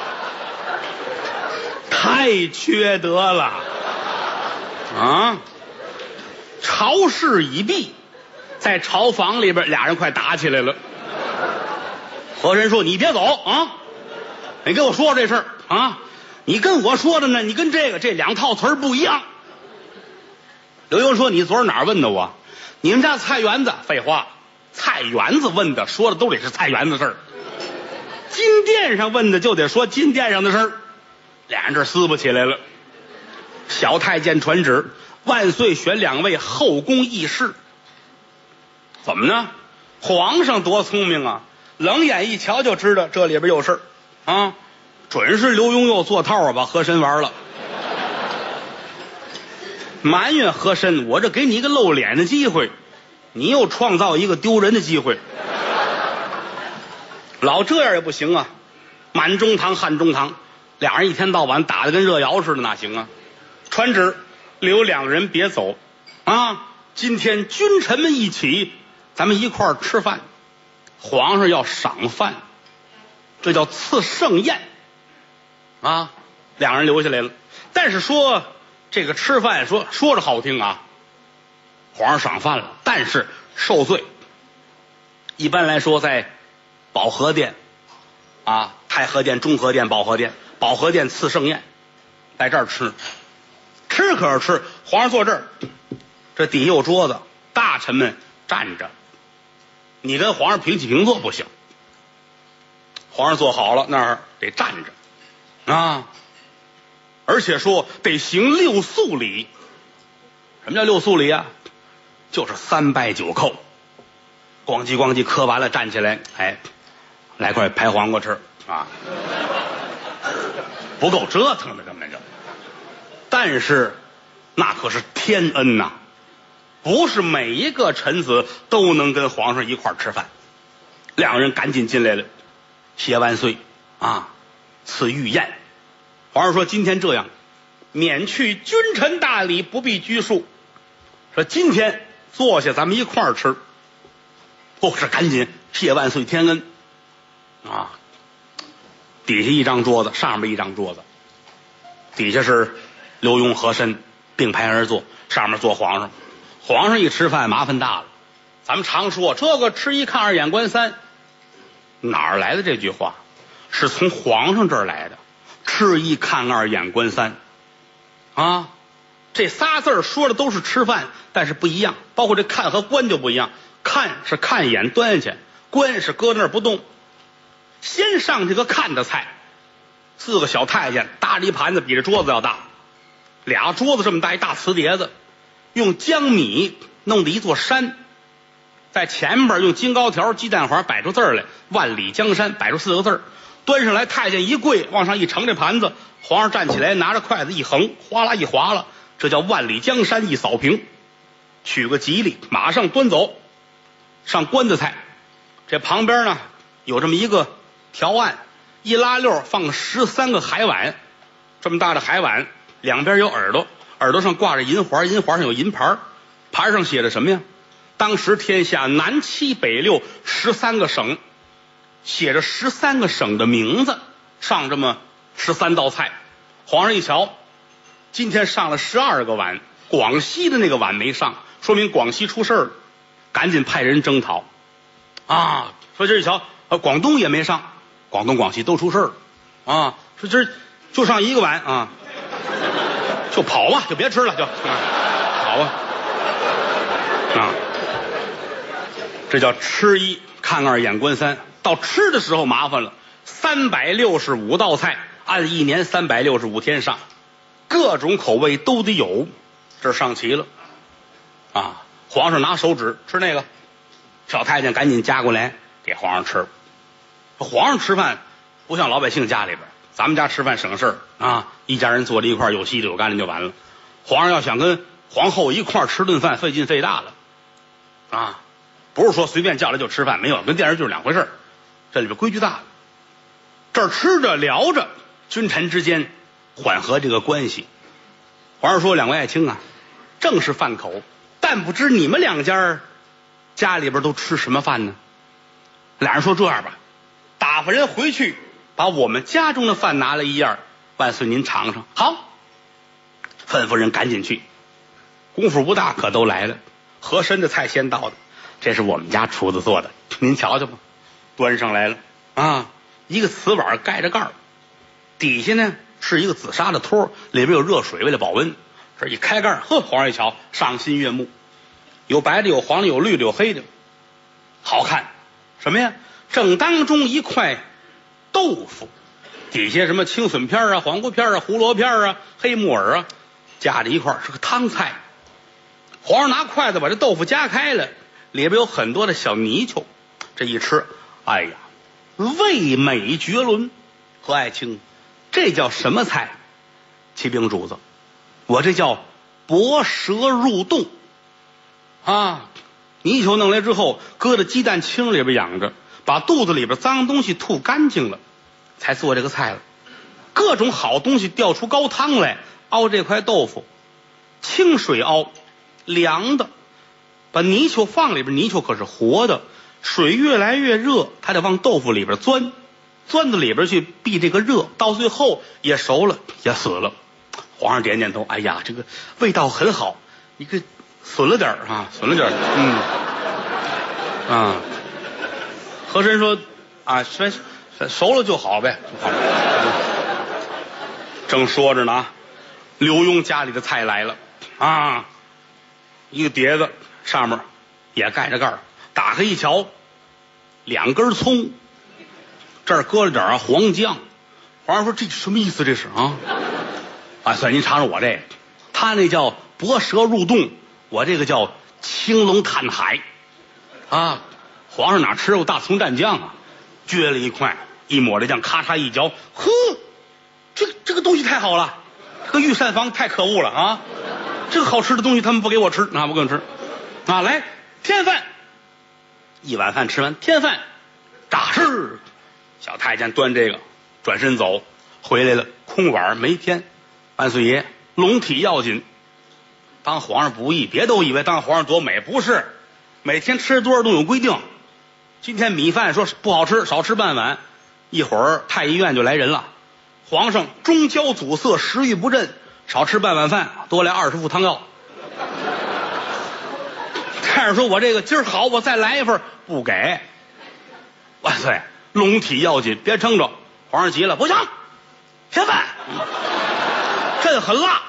太缺德了啊！朝事已毕，在朝房里边俩人快打起来了。和珅说：“你别走啊，你跟我说这事儿啊，你跟我说的呢，你跟这个这两套词儿不一样。”刘墉说：“你昨儿哪儿问的我？你们家菜园子？废话，菜园子问的说的都得是菜园子事儿。金殿上问的就得说金殿上的事儿。”俩人这撕巴起来了。小太监传旨，万岁选两位后宫议事。怎么呢？皇上多聪明啊，冷眼一瞧就知道这里边有事儿啊，准是刘墉又做套啊，把和珅玩了。埋怨和珅，我这给你一个露脸的机会，你又创造一个丢人的机会。老这样也不行啊，满中堂汉中堂，俩人一天到晚打得跟热窑似的，哪行啊？传旨，留两个人别走啊！今天君臣们一起，咱们一块儿吃饭。皇上要赏饭，这叫赐盛宴啊！两人留下来了，但是说这个吃饭说说着好听啊，皇上赏饭了，但是受罪。一般来说，在保和殿啊，太和殿、中和殿、保和殿，保和殿赐盛宴，在这儿吃，吃可是吃，皇上坐这儿，这底下有桌子，大臣们站着，你跟皇上平起平坐不行，皇上坐好了那儿得站着啊。而且说得行六肃礼。什么叫六肃礼啊？就是三拜九叩，咣叽咣叽磕完了站起来，哎，来块排黄瓜吃啊，不够折腾的根本就。但是那可是天恩呐，不是每一个臣子都能跟皇上一块儿吃饭。两个人赶紧进来了，谢万岁啊，赐御宴。皇上说今天这样，免去君臣大礼，不必拘束。说今天坐下咱们一块儿吃。不是赶紧谢万岁天恩啊！底下一张桌子，上面一张桌子，底下是刘墉和珅并排而坐，上面坐皇上。皇上一吃饭麻烦大了，咱们常说这个吃一看二眼观三，哪儿来的这句话？是从皇上这儿来的。吃一看二眼观三啊，这仨字儿说的都是吃饭，但是不一样，包括这看和观就不一样。看是看一眼端下去，观是搁那儿不动。先上这个看的菜，四个小太监搭着一盘子比这桌子要大，俩桌子这么大，一大瓷碟子，用江米弄的一座山，在前边用金高条鸡蛋黄摆出字儿来，万里江山摆出四个字儿。端上来，太监一跪，往上一盛这盘子，皇上站起来，拿着筷子一横，哗啦一划了，这叫万里江山一扫平，取个吉利，马上端走。上官子菜，这旁边呢有这么一个条案，一拉溜放十三个海碗，这么大的海碗，两边有耳朵，耳朵上挂着银环，银环上有银牌，牌上写着什么呀？当时天下南七北六十三个省，写着十三个省的名字，上这么十三道菜。皇上一瞧，今天上了十二个碗，广西的那个碗没上，说明广西出事了，赶紧派人征讨啊。说这一瞧，呃，广东也没上广东广西都出事了啊！说今儿就上一个碗啊，就跑吧，就别吃了，就、啊、跑吧啊！这叫吃一看二眼观三。到吃的时候麻烦了，三百六十五道菜，按一年三百六十五天上，各种口味都得有，这上齐了啊！皇上拿手指吃那个，小太监赶紧夹过来给皇上吃。皇上吃饭不像老百姓家里边，咱们家吃饭省事儿啊，一家人坐在一块儿有稀的有干的就完了。皇上要想跟皇后一块儿吃顿饭，费劲费大了啊！不是说随便叫来就吃饭，没有，跟电视剧是两回事儿。这里边规矩大了，这儿吃着聊着，君臣之间缓和这个关系。皇上说：“两位爱卿啊，正是饭口，但不知你们两家家里边都吃什么饭呢？”俩人说：“这样吧，打发人回去把我们家中的饭拿来一样，万岁您尝尝。”好，吩咐人赶紧去。功夫不大，可都来了。和珅的菜先到的，这是我们家厨子做的，您瞧瞧吧。端上来了啊，一个瓷碗盖着盖儿，底下呢是一个紫砂的托，里边有热水为了保温。这一开盖，呵，皇上一瞧，赏心悦目，有白的，有黄的，有绿的，有黑的，好看。什么呀？正当中一块豆腐，底下什么青笋片啊、黄瓜片啊、胡萝卜片啊、黑木耳啊，夹在一块是个汤菜。皇上拿筷子把这豆腐夹开了，里边有很多的小泥鳅，这一吃，哎呀，味美绝伦。何爱卿，这叫什么菜？启禀主子，我这叫薄蛇入洞啊！泥鳅弄来之后，搁在鸡蛋清里边养着，把肚子里边脏东西吐干净了，才做这个菜了。各种好东西调出高汤来，熬这块豆腐，清水熬，凉的。把泥鳅放里边，泥鳅可是活的，水越来越热，它得往豆腐里边钻，钻到里边去避这个热，到最后也熟了，也死了。皇上点点头，哎呀，这个味道很好，你可损了点啊，损了点，嗯，啊。和珅说啊，熟熟了就好呗，就好了。正说着呢，刘墉家里的菜来了啊，一个碟子上面也盖着盖儿，打开一瞧，两根葱，这儿搁了点啊黄姜。皇上说这什么意思？这是啊？啊，算您尝尝我这个，他那叫薄蛇入洞，我这个叫青龙探海啊。皇上哪吃过大葱蘸酱啊？撅了一块，一抹这酱，咔嚓一嚼，呵，这这个东西太好了，这个御膳房太可恶了啊！这个好吃的东西他们不给我吃，那不给我吃啊！来添饭，一碗饭吃完添饭，炸吃。小太监端这个转身走，回来了，空碗没添。万岁爷，龙体要紧，当皇上不易，别都以为当皇上多美，不是，每天吃多少都有规定。今天米饭说不好吃，少吃半碗，一会儿太医院就来人了。皇上中焦阻塞，食欲不振，少吃半碗饭，多来二十副汤药。太上说我这个今儿好，我再来一份，不给。万岁，龙体要紧，别撑着。皇上急了，不行，添饭，朕很辣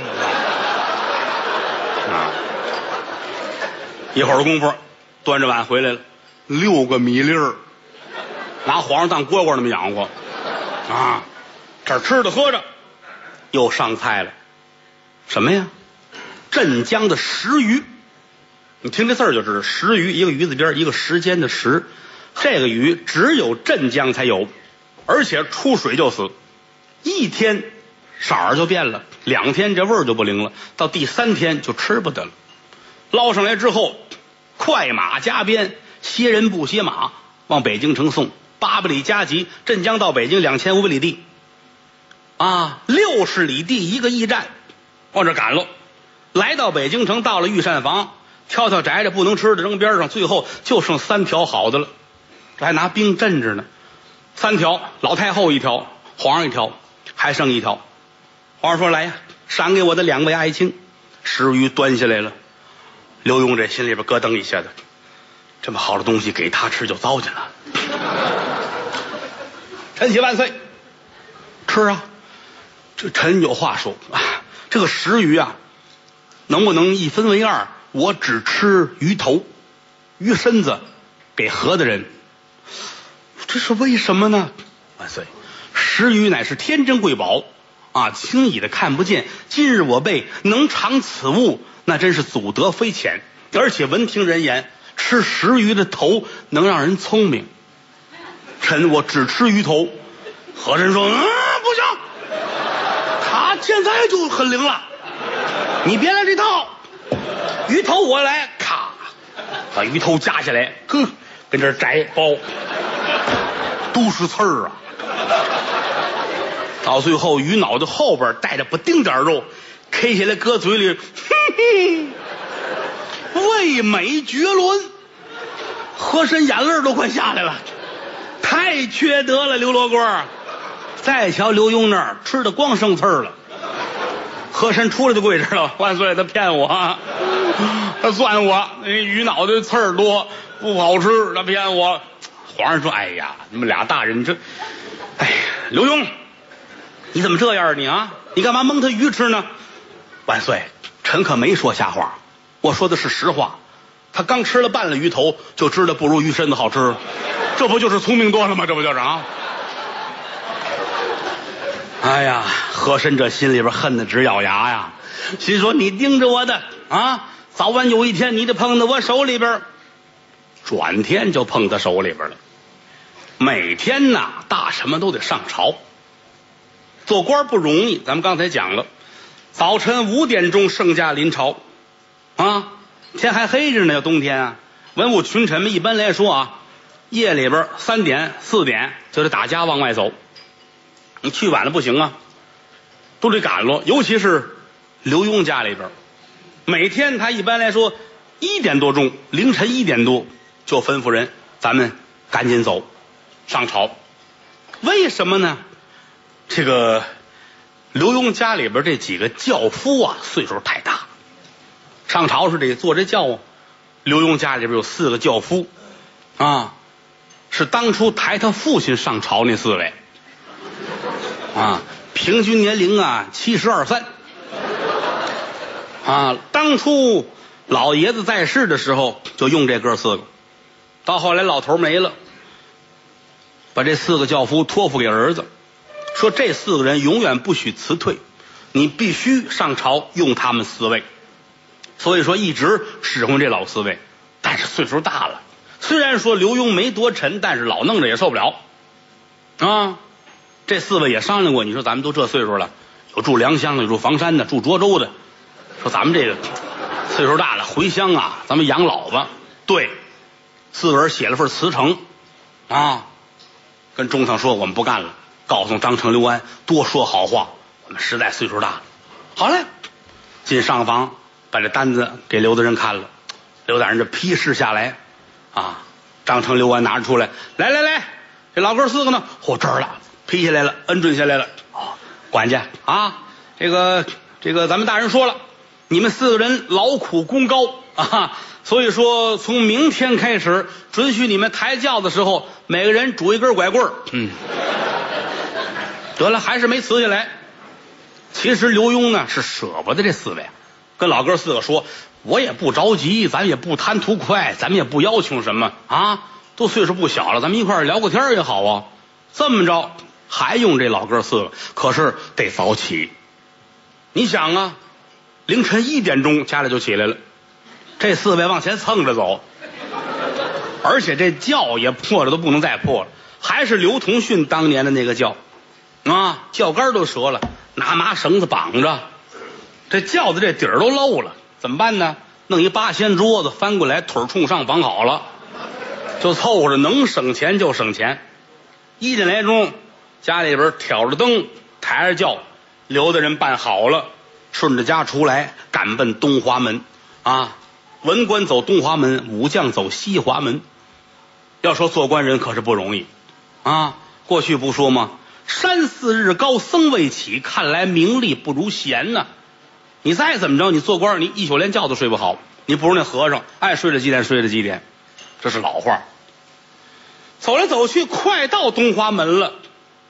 啊！一会儿的功夫，端着碗回来了。六个米粒儿，拿皇上当蝈蝈那么养活啊！这儿吃的喝着，又上菜了，什么呀？镇江的石鱼，你听这字儿就知道，石鱼一个鱼字边一个时间的时，这个鱼只有镇江才有，而且出水就死，一天色儿就变了，两天这味儿就不灵了，到第三天就吃不得了。捞上来之后，快马加鞭。歇人不歇马，往北京城送，八百里加急，镇江到北京两千五百里地，啊，六十里地一个驿站，往这赶了。来到北京城，到了御膳房，挑挑摘着不能吃的扔边上，最后就剩三条好的了，这还拿冰镇着呢。三条，老太后一条，皇上一条，还剩一条。皇上说：“来呀，赏给我的两位爱卿。”石鱼端下来了，刘墉这心里边咯噔一下子。这么好的东西给他吃就糟践了， 臣妾万岁。吃啊，这臣有话说啊，这个十鱼啊，能不能一分为二？我只吃鱼头，鱼身子给何大人。这是为什么呢？万岁，十鱼乃是天珍贵宝啊，轻易的看不见。今日我辈能尝此物，那真是祖德非浅。而且闻听人言，吃十鱼的头能让人聪明。臣我只吃鱼头。和珅说：“嗯，不行，他现在就很灵了，你别来这套。鱼头我来，咔，把鱼头夹下来，哼，跟这儿摘包，都是刺儿啊。到最后，鱼脑袋后边带着不丁点肉，K 下来搁嘴里，哼哼，味美绝伦。和珅眼泪都快下来了，太缺德了，刘罗锅。再瞧刘墉那儿吃的光生刺儿了，和珅出来就跪这了，万岁，他骗我，他算我，那鱼脑袋刺儿多不好吃，他骗我。皇上说：“哎呀，你们俩大人这，哎呀，刘墉，你怎么这样你啊？你干嘛蒙他鱼吃呢？”万岁，臣可没说瞎话，我说的是实话。他刚吃了半了鱼头，就知道不如鱼身子好吃，这不就是聪明多了吗？这不就是啊？哎呀，和珅这心里边恨得直咬牙呀，心说你盯着我的啊，早晚有一天你得碰到我手里边。转天就碰他手里边了。每天呐，大臣们都得上朝，做官不容易。咱们刚才讲了，早晨五点钟圣驾临朝啊，天还黑着呢，要冬天啊。文武群臣们一般来说啊，夜里边三点四点就得打家往外走。你去晚了不行啊，都得赶了。尤其是刘墉家里边，每天他一般来说一点多钟，凌晨一点多就吩咐人，咱们赶紧走上朝。为什么呢？这个刘墉家里边这几个轿夫啊，岁数太大，上朝是得坐这轿啊。刘墉家里边有四个轿夫啊，是当初抬他父亲上朝那四位啊，平均年龄啊七十二三啊。当初老爷子在世的时候就用这哥四个，到后来老头没了，把这四个轿夫托付给儿子，说这四个人永远不许辞退，你必须上朝用他们四位。所以说一直使唤这老四位，但是岁数大了，虽然说刘墉没多沉，但是老弄着也受不了啊。这四位也商量过，你说咱们都这岁数了，有住良乡的，有住房山的，住涿州的，说咱们这个岁数大了，回乡啊，咱们养老吧。对，四个人写了份辞呈啊，跟中堂说我们不干了，告诉张成、刘安多说好话，我们实在岁数大了。好嘞，进上房把这单子给刘大人看了，刘大人这批示下来啊，张成、刘安拿着出来，来来来，这老哥四个呢，嚯、哦、这儿了，批下来了，恩准下来了。哦，管家啊，这个这个咱们大人说了，你们四个人劳苦功高啊，所以说从明天开始，准许你们抬轿的时候，每个人拄一根拐棍儿。嗯，得了，还是没辞下来。其实刘墉呢是舍不得这四位，跟老哥四个说，我也不着急，咱也不贪图快，咱们也不要求什么啊，都岁数不小了，咱们一块儿聊个天也好啊。这么着还用这老哥四个，可是得早起。你想啊，凌晨一点钟家里就起来了，这四位往前蹭着走，而且这轿也破了都不能再破了，还是刘同训当年的那个轿啊，轿杆都折了，拿麻绳子绑着，这轿子这底儿都漏了，怎么办呢？弄一八仙桌子翻过来，腿冲上绑好了，就凑合着能省钱就省钱。一点来钟，家里边挑着灯，抬着轿，刘大人办好了，顺着家出来，赶奔东华门啊。文官走东华门，武将走西华门。要说做官人可是不容易啊！过去不说吗？山寺日高僧未起，看来名利不如闲呐。你再怎么着，你做官你一宿连觉都睡不好，你不如那和尚，爱睡了几点睡了几点，这是老话。走来走去，快到东华门了，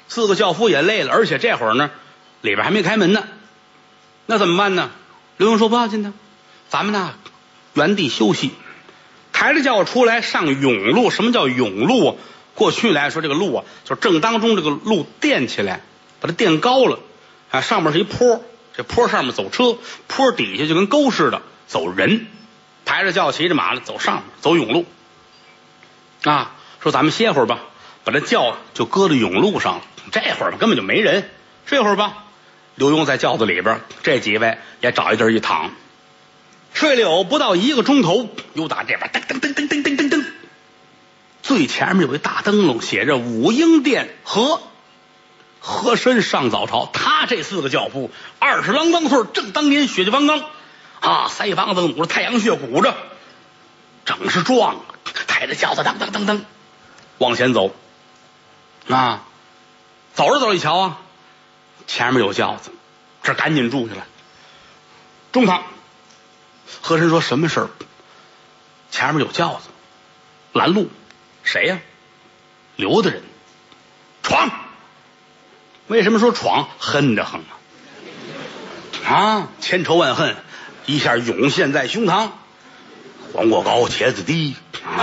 四个轿夫也累了，而且这会儿呢，里边还没开门呢。那怎么办呢？刘墉说不要紧的，咱们呢原地休息。抬着轿出来上甬路。什么叫甬路啊？过去来说，这个路啊，就是正当中这个路垫起来，把它垫高了啊，上面是一坡，这坡上面走车，坡底下就跟沟似的走人。抬着轿骑着马了走上面，走甬路啊。说咱们歇会儿吧，把这轿就搁到甬路上了。这会儿吧根本就没人，睡会儿吧。刘墉在轿子里边，这几位也找一地儿一躺，睡了有不到一个钟头，又打这边噔噔噔噔噔噔噔噔，最前面有一大灯笼，写着武英殿和和珅上早朝。他这四个轿夫二十郎当岁，正当年血气方刚啊，腮帮子努着，太阳穴鼓着，整是壮。抬着轿子噔噔噔噔往前走啊，走着走着一瞧啊，前面有轿子，这赶紧住下来。中堂，和珅说什么事儿？前面有轿子拦路。谁呀、啊？刘的人闯。为什么说闯？恨得很啊！啊，千仇万恨一下涌现在胸膛。黄瓜高茄子低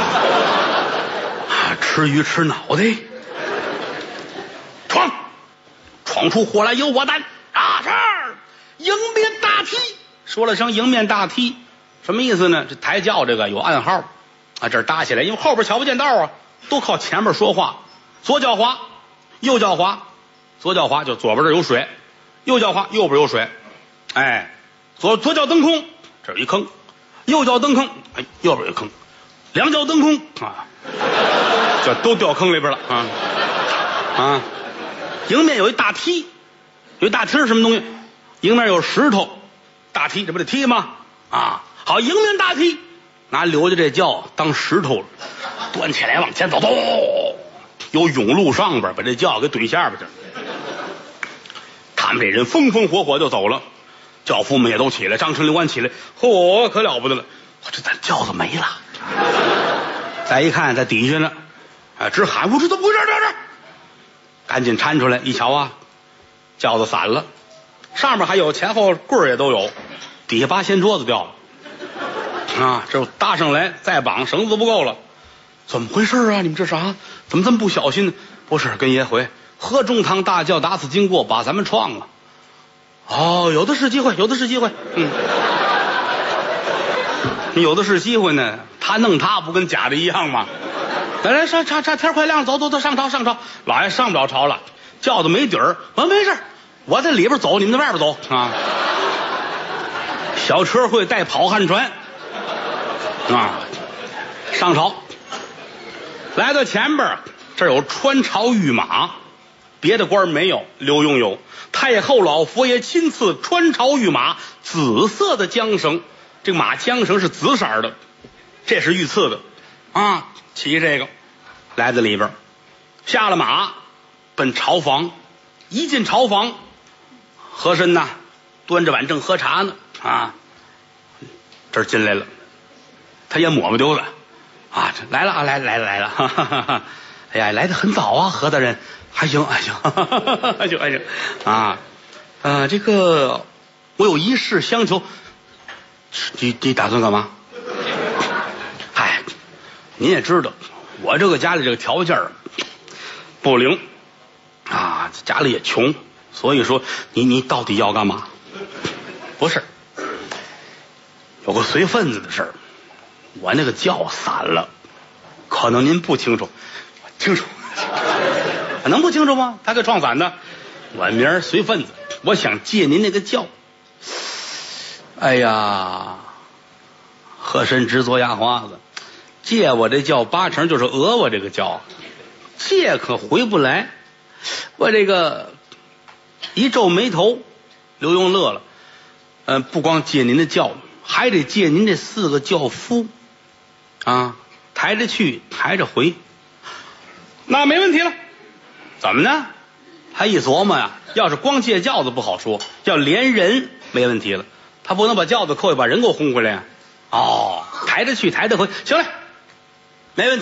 啊，吃鱼吃脑袋。闯，闯出祸来有我胆啊！是迎面大踢。说了声迎面大踢，什么意思呢？这抬轿这个有暗号啊，这儿搭起来，因为后边瞧不见道啊，都靠前面说话。左脚滑，右脚滑，左脚滑就左边这有水，右脚滑右边有水。哎，左左脚蹬空，这有一坑；右脚蹬空，哎，右边有一坑；两脚蹬空啊，这都掉坑里边了啊啊！迎面有一大梯，有一大梯是什么东西？迎面有石头，大梯，这不得踢吗？啊，好，迎面大梯，拿刘家这轿当石头了，端起来往前走，走，有甬路上边把这轿给怼下边去了。他们这人风风火火就走了，轿夫们也都起来，张成、刘安起来，嚯，可了不得了，这咱轿子没了。再一看，在底下呢，啊，直喊我这怎么回事？这这，赶紧搀出来，一瞧啊，轿子散了，上面还有前后棍儿也都有，底下八仙桌子掉了啊，这搭上来再绑，绳子不够了，怎么回事啊？你们这啥？怎么这么不小心呢？不是，跟爷回，喝中堂大轿打此经过，把咱们撞了。哦，有的是机会，有的是机会，嗯，有的是机会呢。他弄他不跟假的一样吗？来来，上上上，天快亮了，走走走，上朝上朝。老爷上不了朝了，轿子没底儿，我没事，我在里边走，你们在外边走啊。小车会带跑旱船啊，上朝。来到前边，这有穿朝御马，别的官没有，刘墉有。太后老佛爷亲赐穿朝御马，紫色的缰绳，这个马缰绳是紫色的，这是御赐的啊。骑这个来到里边，下了马，奔朝房。一进朝房，和珅呐端着碗正喝茶呢啊，这儿进来了，他也抹不丢了啊，来了啊，来来了来了，哈哈哈哈，哎呀，来得很早啊，何大人，还行还行，还行还行啊，呃，这个我有一事相求，你你打算干嘛？嗨，您也知道，我这个家里这个条件不灵啊，家里也穷，所以说你你到底要干嘛？不是，有个随份子的事儿。我那个轿散了，可能您不清楚，清楚，能不清楚吗？他给撞散的。我明儿随份子，我想借您那个轿。哎呀，和珅直嘬牙花子，借我这轿八成就是讹我这个轿，借可回不来。我这个一皱眉头，刘墉乐了，嗯、呃，不光借您的轿，还得借您这四个轿夫。啊，抬着去，抬着回，那没问题了。怎么呢？他一琢磨呀，要是光借轿子不好说，要连人没问题了。他不能把轿子扣下，把人给我轰回来呀。哦，抬着去，抬着回，行嘞，没问题。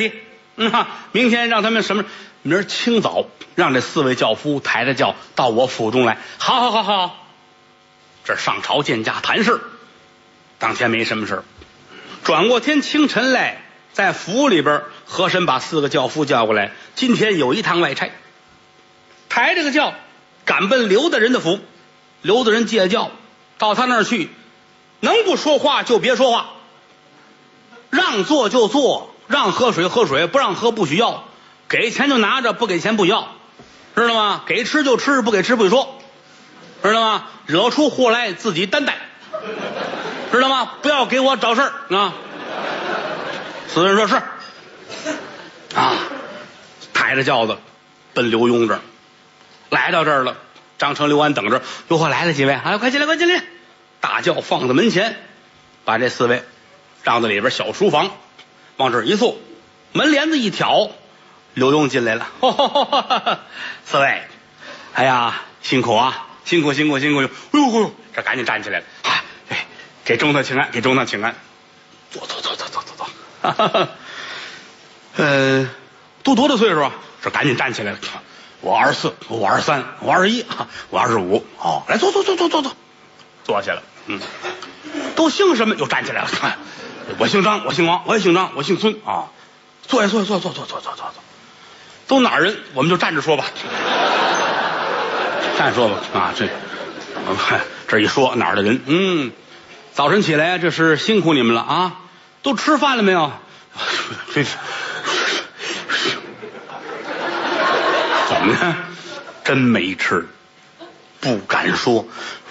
嗯哈，明天让他们什么？明儿清早让这四位轿夫抬着轿到我府中来。好好好好，这上朝见驾谈事。当天没什么事，转过天清晨来，在府里边，和珅把四个轿夫叫过来，今天有一趟外差，抬这个轿赶奔刘大人的府。刘大人借轿到他那儿去，能不说话就别说话，让坐就坐，让喝水喝水，不让喝不许要，给钱就拿着，不给钱不要，知道吗？给吃就吃，不给吃不许说，知道吗？惹出祸来自己担待，知道吗？不要给我找事儿啊！四人说是啊，抬着轿子奔刘墉这儿，来到这儿了。张成、刘安等着，哟呵，来了几位，哎，快进来，快进来！大轿放在门前，把这四位让到里边小书房，往这儿一坐，门帘子一挑，刘墉进来了。呵呵呵呵呵，四位，哎呀，辛苦啊，辛苦辛苦辛苦！哎呦呦，这赶紧站起来了，哎，给中堂请安，给中堂请安，坐坐坐坐坐坐坐。哈哈哈，呃，都多大岁数啊？这赶紧站起来了。我二十四，我二十三，我二十一，我二十五。哦，来坐坐坐坐坐坐，坐下了。嗯，都姓什么？又站起来了。我姓张，我姓王，我也姓张，我姓孙啊。坐下，坐下，坐坐坐坐坐坐坐。都哪儿人？我们就站着说吧。站着说吧啊，这这一说哪儿的人？嗯，早晨起来这是辛苦你们了啊！都吃饭了没有？怎么呢？真没吃，不敢说。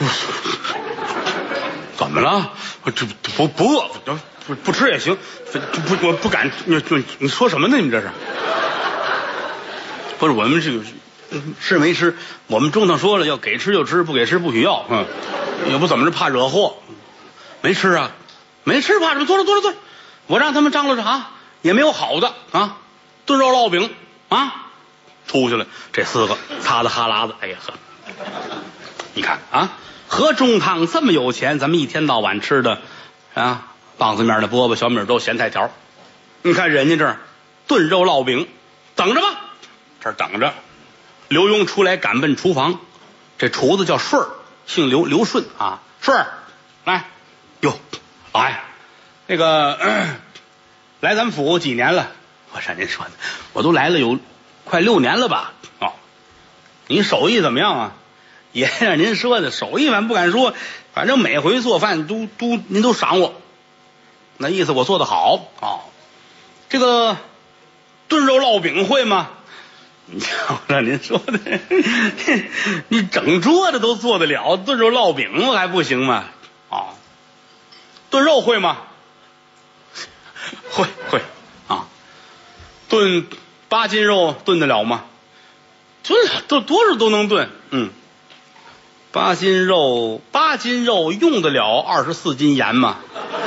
怎么了？这不不饿，不不吃也行。不，我不敢。你你说什么呢？你这是？不是我们这个是没吃。我们中堂说了，要给吃就吃，不给吃不许要。嗯，也不怎么是怕惹祸。没吃啊，没吃怕什么？坐着坐着坐着，我让他们张罗着啊，也没有好的啊，炖肉烙饼啊。出去了，这四个擦的哈喇子，哎呀呵！你看啊，何中堂这么有钱，咱们一天到晚吃的啊，棒子面的饽饽、小米粥、咸菜条，你看人家这儿炖肉烙饼，等着吧，这儿等着。刘墉出来赶奔厨房，这厨子叫顺儿，姓刘，刘顺啊，顺儿，来，哟，老爷，那个、呃、来咱们府几年了？我说您说的，我都来了有快六年了吧？哦，你手艺怎么样啊？也让您说的，手艺反正不敢说，反正每回做饭都都您都赏我，那意思我做的好哦。这个炖肉烙饼会吗？你瞧让您说的，你整桌子都做得了，炖肉烙饼还不行吗？哦，炖肉会吗？会会啊，炖。八斤肉炖得了吗？炖了，都多少都能炖。嗯，八斤肉，八斤肉用得了二十四斤盐吗？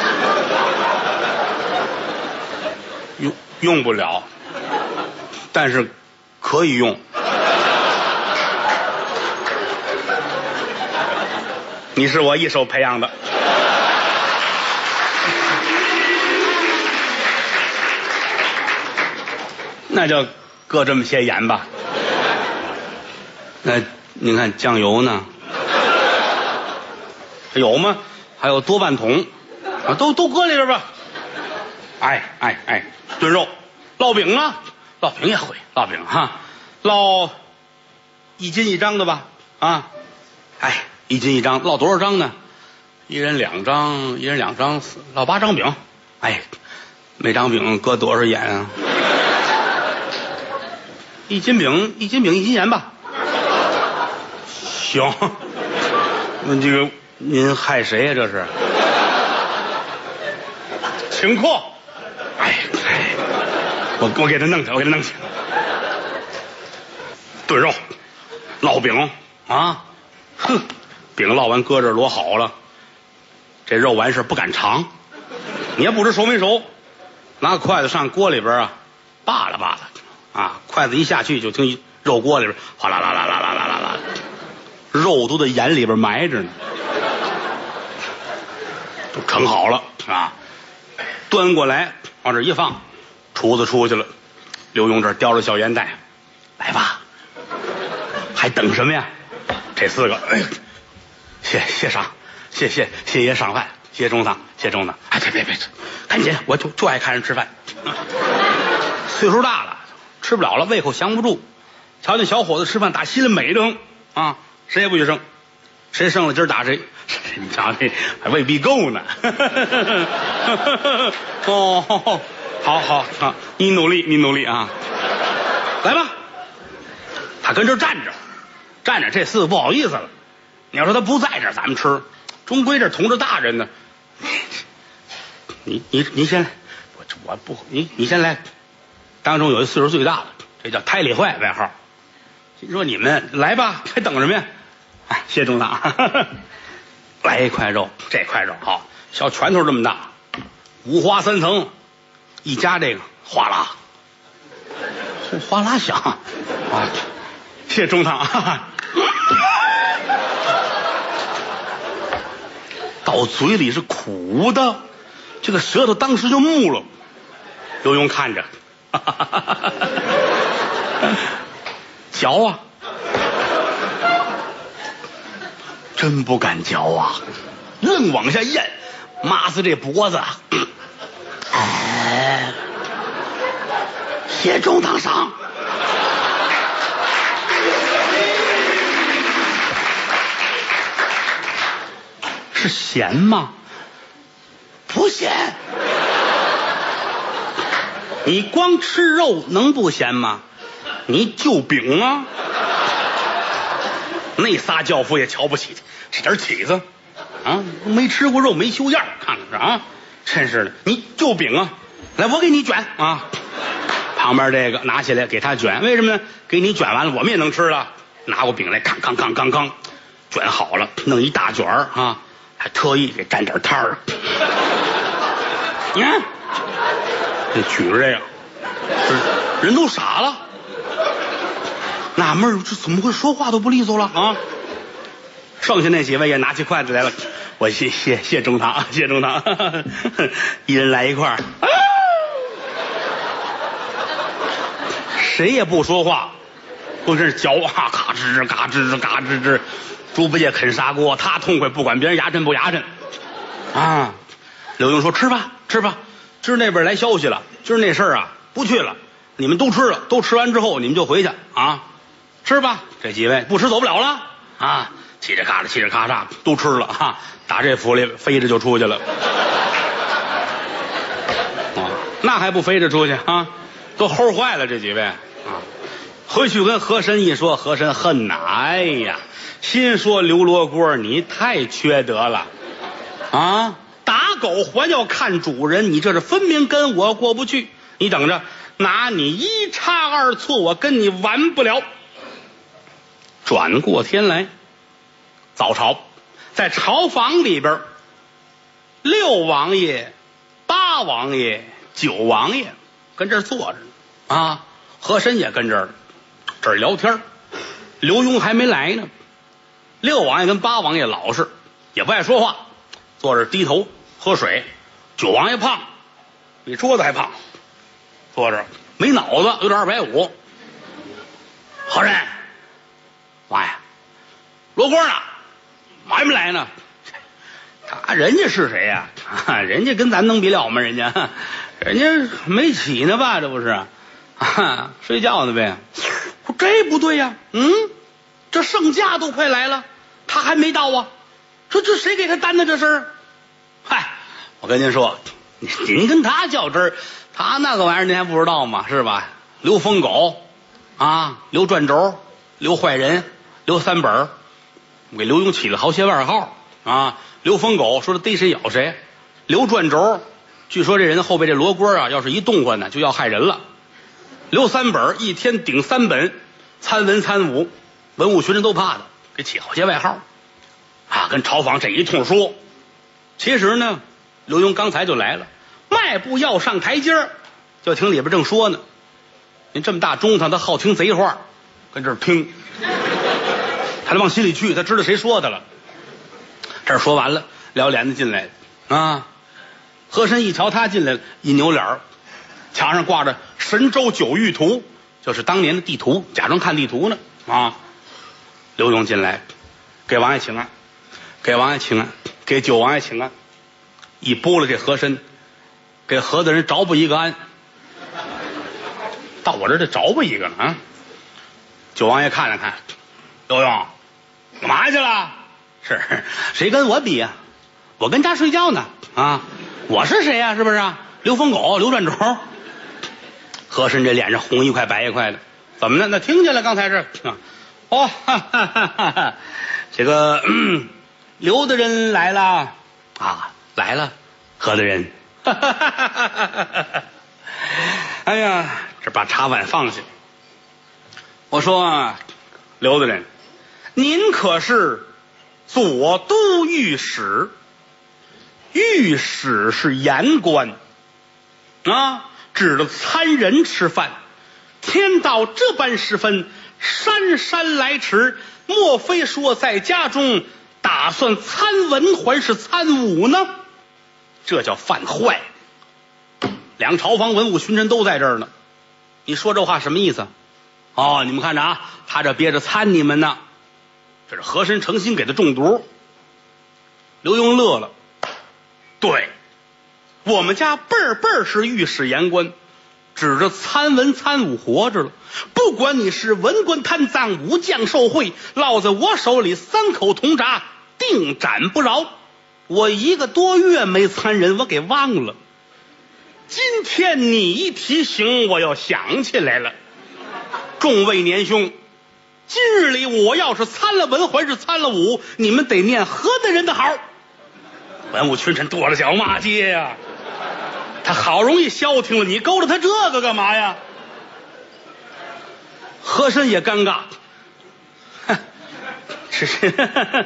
用用不了，但是可以用。你是我一手培养的。那就搁这么些盐吧。那您看酱油呢？有吗？还有多半桶啊，都都搁里边吧。哎哎哎，炖肉，烙饼啊，烙饼也会，烙饼哈，烙一斤一张的吧？啊，哎，一斤一张，烙多少张呢？一人两张，一人两张，烙八张饼。哎，每张饼搁多少盐啊？一斤饼，一斤饼，一斤盐吧。行，那这个您害谁呀？这是请客。哎哎，我我给他弄去，我给他弄去。炖肉，烙饼啊，哼，饼烙完搁这儿摞好了，这肉完事不敢尝，你也不知熟没熟，拿个筷子上锅里边啊，扒拉扒拉。啊，筷子一下去就听肉锅里边哗啦啦啦啦啦啦啦啦，肉都在盐里边埋着呢，都盛好了啊，端过来往这一放，厨子出去了， 刘墉这叼着小烟袋，来吧，还等什么呀？这四个，哎，谢谢赏，谢谢谢爷赏饭，谢中堂，谢中堂。哎，别别别，赶紧，我就就爱看人吃饭。岁数大了，吃不了了，胃口降不住。瞧见小伙子吃饭，打心里美得很啊，谁也不许剩，谁剩了今儿打谁。你瞧这还未必够呢。哦，好好啊，你努力，你努力啊！来吧，他跟这站着，站着，这四个不好意思了。你要说他不在这儿，咱们吃，终归这同着大人呢。你你你先来，我我不你你先来。当中有一岁数最大的，这叫胎里坏外号。心说你们来吧，还等什么呀？哎，谢中堂，来一块肉，这块肉好，小拳头这么大，五花三层，一夹这个哗啦，哗啦响啊！谢中堂，哈哈，到嘴里是苦的，这个舌头当时就木了。刘墉看着，哈哈哈哈哈，嚼啊，真不敢嚼啊，愣往下咽，麻死这脖子。哎，谢中堂赏。是咸吗？不咸。你光吃肉能不咸吗？你就饼啊！那仨教父也瞧不起这点起子啊，没吃过肉没修样，看看这啊，真是的！你就饼啊，来我给你卷啊！旁边这个拿起来给他卷，为什么呢？给你卷完了，我们也能吃了。拿过饼来，康康康康康，卷好了，弄一大卷儿啊，还特意给沾点汤儿。你看，这举着这个，这人都傻了。纳闷儿，这怎么会说话都不利索了啊？剩下那几位也拿起筷子来了，我谢谢谢中堂，谢中堂，呵呵，一人来一块儿，啊，谁也不说话，都是嚼啊，嘎吱嘎吱嘎吱吱，猪八戒啃砂锅，他痛快，不管别人牙碜不牙碜啊。刘墉说：“吃吧，吃吧，今儿那边来消息了，今儿那事儿啊不去了，你们都吃了，都吃完之后你们就回去啊。”吃吧，这几位不吃走不了了啊！嘁哩咔嚓，嘁哩咔嚓，都吃了哈、啊，打这府里飞着就出去了。啊，那还不飞着出去啊？都齁坏了这几位啊！回去跟和珅一说，和珅恨呐，哎呀，心说刘罗锅你太缺德了啊！打狗还要看主人，你这是分明跟我过不去。你等着，拿你一差二错，我跟你完不了。转过天来，早朝，在朝房里边，六王爷、八王爷、九王爷跟这儿坐着呢啊，和珅也跟这儿，这儿聊天。刘墉还没来呢。六王爷跟八王爷老实，也不爱说话，坐着低头喝水。九王爷胖，比桌子还胖，坐着没脑子，有点二百五。和珅。王爷，罗锅呢？还没来呢。他人家是谁呀、啊？人家跟咱能比了吗？人家，人家没起呢吧？这不是啊，睡觉呢呗。这不对呀、啊，嗯，这圣驾都快来了，他还没到啊？这这谁给他担的这事？嗨，我跟您说，您跟他较真儿，他那个玩意儿您还不知道吗？是吧？刘疯狗啊，刘转轴，刘坏人。刘三本给刘墉起了好些外号啊！刘疯狗说他逮谁咬谁，刘转轴据说这人后背这罗锅啊，要是一动换呢，就要害人了。刘三本一天顶三本，参文参武，文武群人都怕他，给起好些外号啊！跟朝房这一通说，其实呢，刘墉刚才就来了，迈步要上台阶，就听里边正说呢。您这么大中堂，他好听贼话，跟这儿听。他往心里去，他知道谁说他了。这儿说完了，撩帘子进来啊！和珅一瞧他进来了，一扭脸，墙上挂着神州九域图，就是当年的地图，假装看地图呢啊。刘墉进来，给王爷请安，给王爷请安，给九王爷请安，一拨了这和珅，给何大人着不一个安，到我这儿得着不一个呢啊！九王爷看了看，刘墉干嘛去了？是谁跟我比呀、啊？我跟家睡觉呢啊！我是谁呀、啊？是不是啊？刘疯狗、刘转轴。和珅这脸上红一块白一块的，怎么呢？那听见了刚才是啊。哦，哈哈哈哈这个、嗯、刘大人来了啊，来了，何大人，哈哈哈哈哎呀，这把茶碗放下。我说，刘大人，您可是左都御史，御史是言官啊，指着参人吃饭。天到这般时分，姗姗来迟，莫非说在家中打算参文还是参武呢？这叫犯坏。两朝房文武群臣都在这儿呢，你说这话什么意思？哦，你们看着啊，他这憋着参你们呢，这是和珅诚心给他中毒。刘墉乐了，对，我们家辈儿辈儿是御史言官，指着参文参武活着了，不管你是文官贪赃、武将受贿，落在我手里三口铜铡，定斩不饶。我一个多月没参人，我给忘了。今天你一提醒，我又想起来了。众位年兄，今日里我要是参了文还是参了武，你们得念何大人的好。文武群臣跺着脚骂街呀、啊！他好容易消停了，你勾着他这个干嘛呀？和珅也尴尬，是是，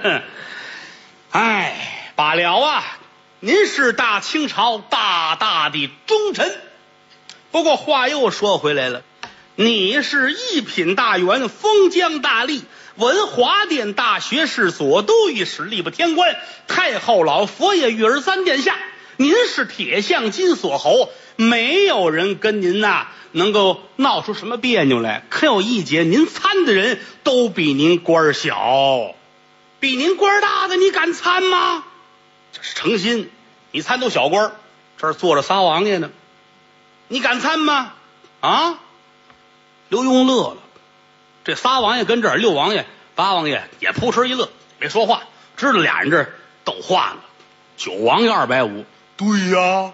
哎，罢了啊！您是大清朝大大的忠臣，不过话又说回来了，你是一品大员、封疆大吏、文华殿大学士、左都御史、吏部天官、太后老佛爷、御儿三殿下，您是铁像金锁喉，没有人跟您呐、啊、能够闹出什么别扭来。可有一节，您参的人都比您官小，比您官大的你敢参吗？这是诚心，你参都小官，这儿坐着仨王爷呢，你敢参吗？啊！刘墉乐了，这仨王爷跟这儿，六王爷、八王爷也扑哧一乐，没说话，知道俩人这儿斗话呢。九王爷二百五，对呀，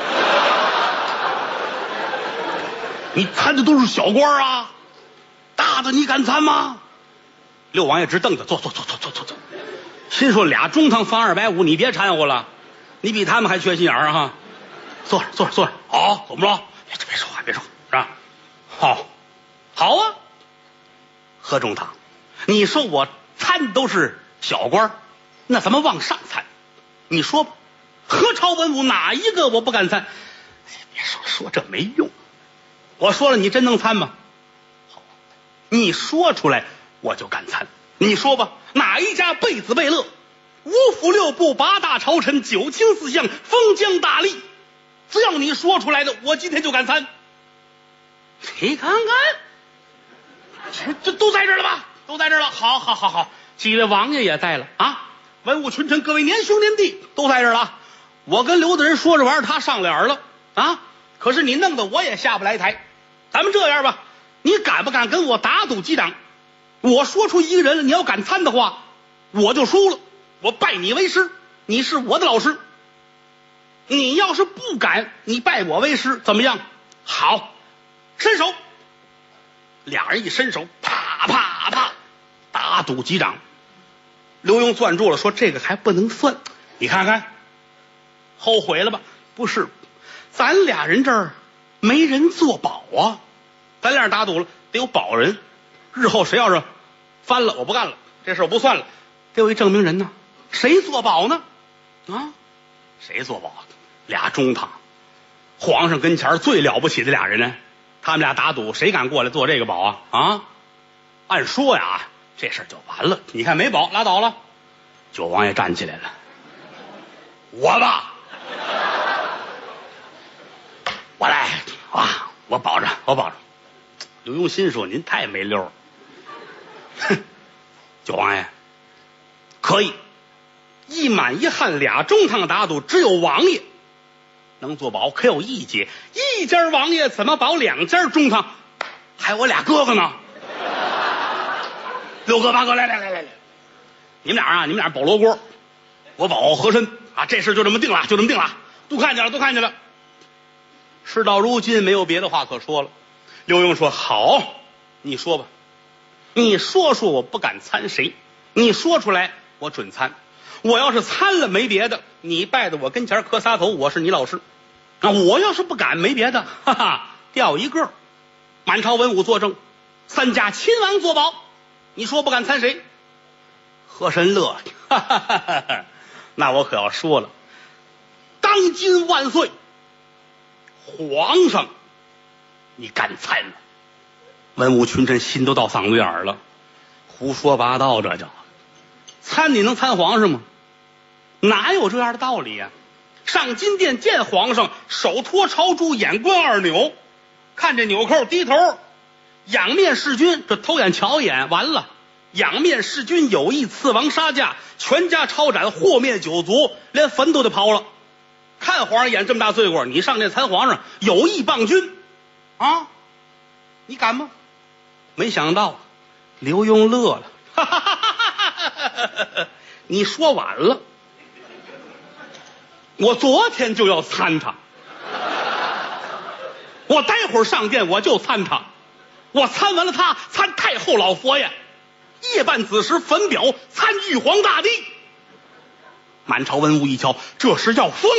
你参的都是小官啊，大的你敢参吗？六王爷直瞪着，坐坐坐坐坐坐坐，心说俩中堂放二百五，你别掺和了，你比他们还缺心眼儿啊！坐着坐着坐着，好，怎么着？别别说话，别说，是吧？好，好啊，何中堂，你说我参都是小官，那咱们往上参，你说吧，何朝文武哪一个我不敢参？别说说这没用，我说了，你真能参吗？好，你说出来我就敢参。你说吧，哪一家贝子贝勒，五府六部八大朝臣，九卿四相，封疆大吏，只要你说出来的，我今天就敢参。你看看，这都在这儿了吧？都在这儿了。好，好，好，好，几位王爷也在了啊！文武群臣，各位年兄年弟都在这儿了。我跟刘大人说这玩意儿，他上脸了啊！可是你弄得我也下不来台。咱们这样吧，你敢不敢跟我打赌几掌？我说出一个人了，你要敢参的话，我就输了，我拜你为师，你是我的老师。你要是不敢，你拜我为师，怎么样？好，伸手。俩人一伸手，啪啪啪，打赌几掌。刘墉攥住了，说这个还不能算，你看看，后悔了吧？不是，咱俩人这儿没人做保啊，咱俩人打赌了，得有保人。日后谁要是翻了，我不干了，这事我不算了，得有一证明人呢。谁做保呢？啊，谁做保？俩中堂，皇上跟前最了不起的俩人呢，他们俩打赌，谁敢过来做这个保啊？啊，按说呀，这事就完了。你看没保，拉倒了。九王爷站起来了，我吧，我来啊，我保着。 我保证。刘墉心说：“您太没溜了。”哼，九王爷可以，一满一汉俩中堂打赌，只有王爷能做保，可有一节，一家王爷怎么保两家中堂？还有我俩哥哥呢。六哥八哥，来来来来来，你们俩啊，你们俩保罗锅，我保和珅啊，这事就这么定了，就这么定了，都看见了，都看见了。事到如今，没有别的话可说了。刘墉说：“好，你说吧，你说说，我不敢参谁？你说出来，我准参。我要是参了，没别的，你拜在我跟前磕仨头，我是你老师。啊，我要是不敢，没别的，哈哈，掉一个。满朝文武作证，三家亲王作保。你说不敢参谁？”和珅乐了，哈哈哈哈哈，那我可要说了，当今万岁，皇上，你敢参了？文武群臣心都到嗓子眼儿了，胡说八道，这叫参你能参皇上吗？哪有这样的道理呀、啊？上金殿见皇上，手托朝珠，眼观二钮，看这纽扣低头，仰面弑君，这偷眼瞧一眼，完了。仰面弑君有意刺王杀驾，全家抄斩，祸灭九族，连坟都得刨了。看皇上演这么大罪过，你上殿参皇上，有意谤君啊？你敢吗？没想到刘墉乐了，哈哈哈哈哈！你说晚了，我昨天就要参他，我待会儿上殿我就参他，我参完了他，参太后老佛爷。夜半子时焚表参玉皇大帝。满朝文武一瞧，这是要疯。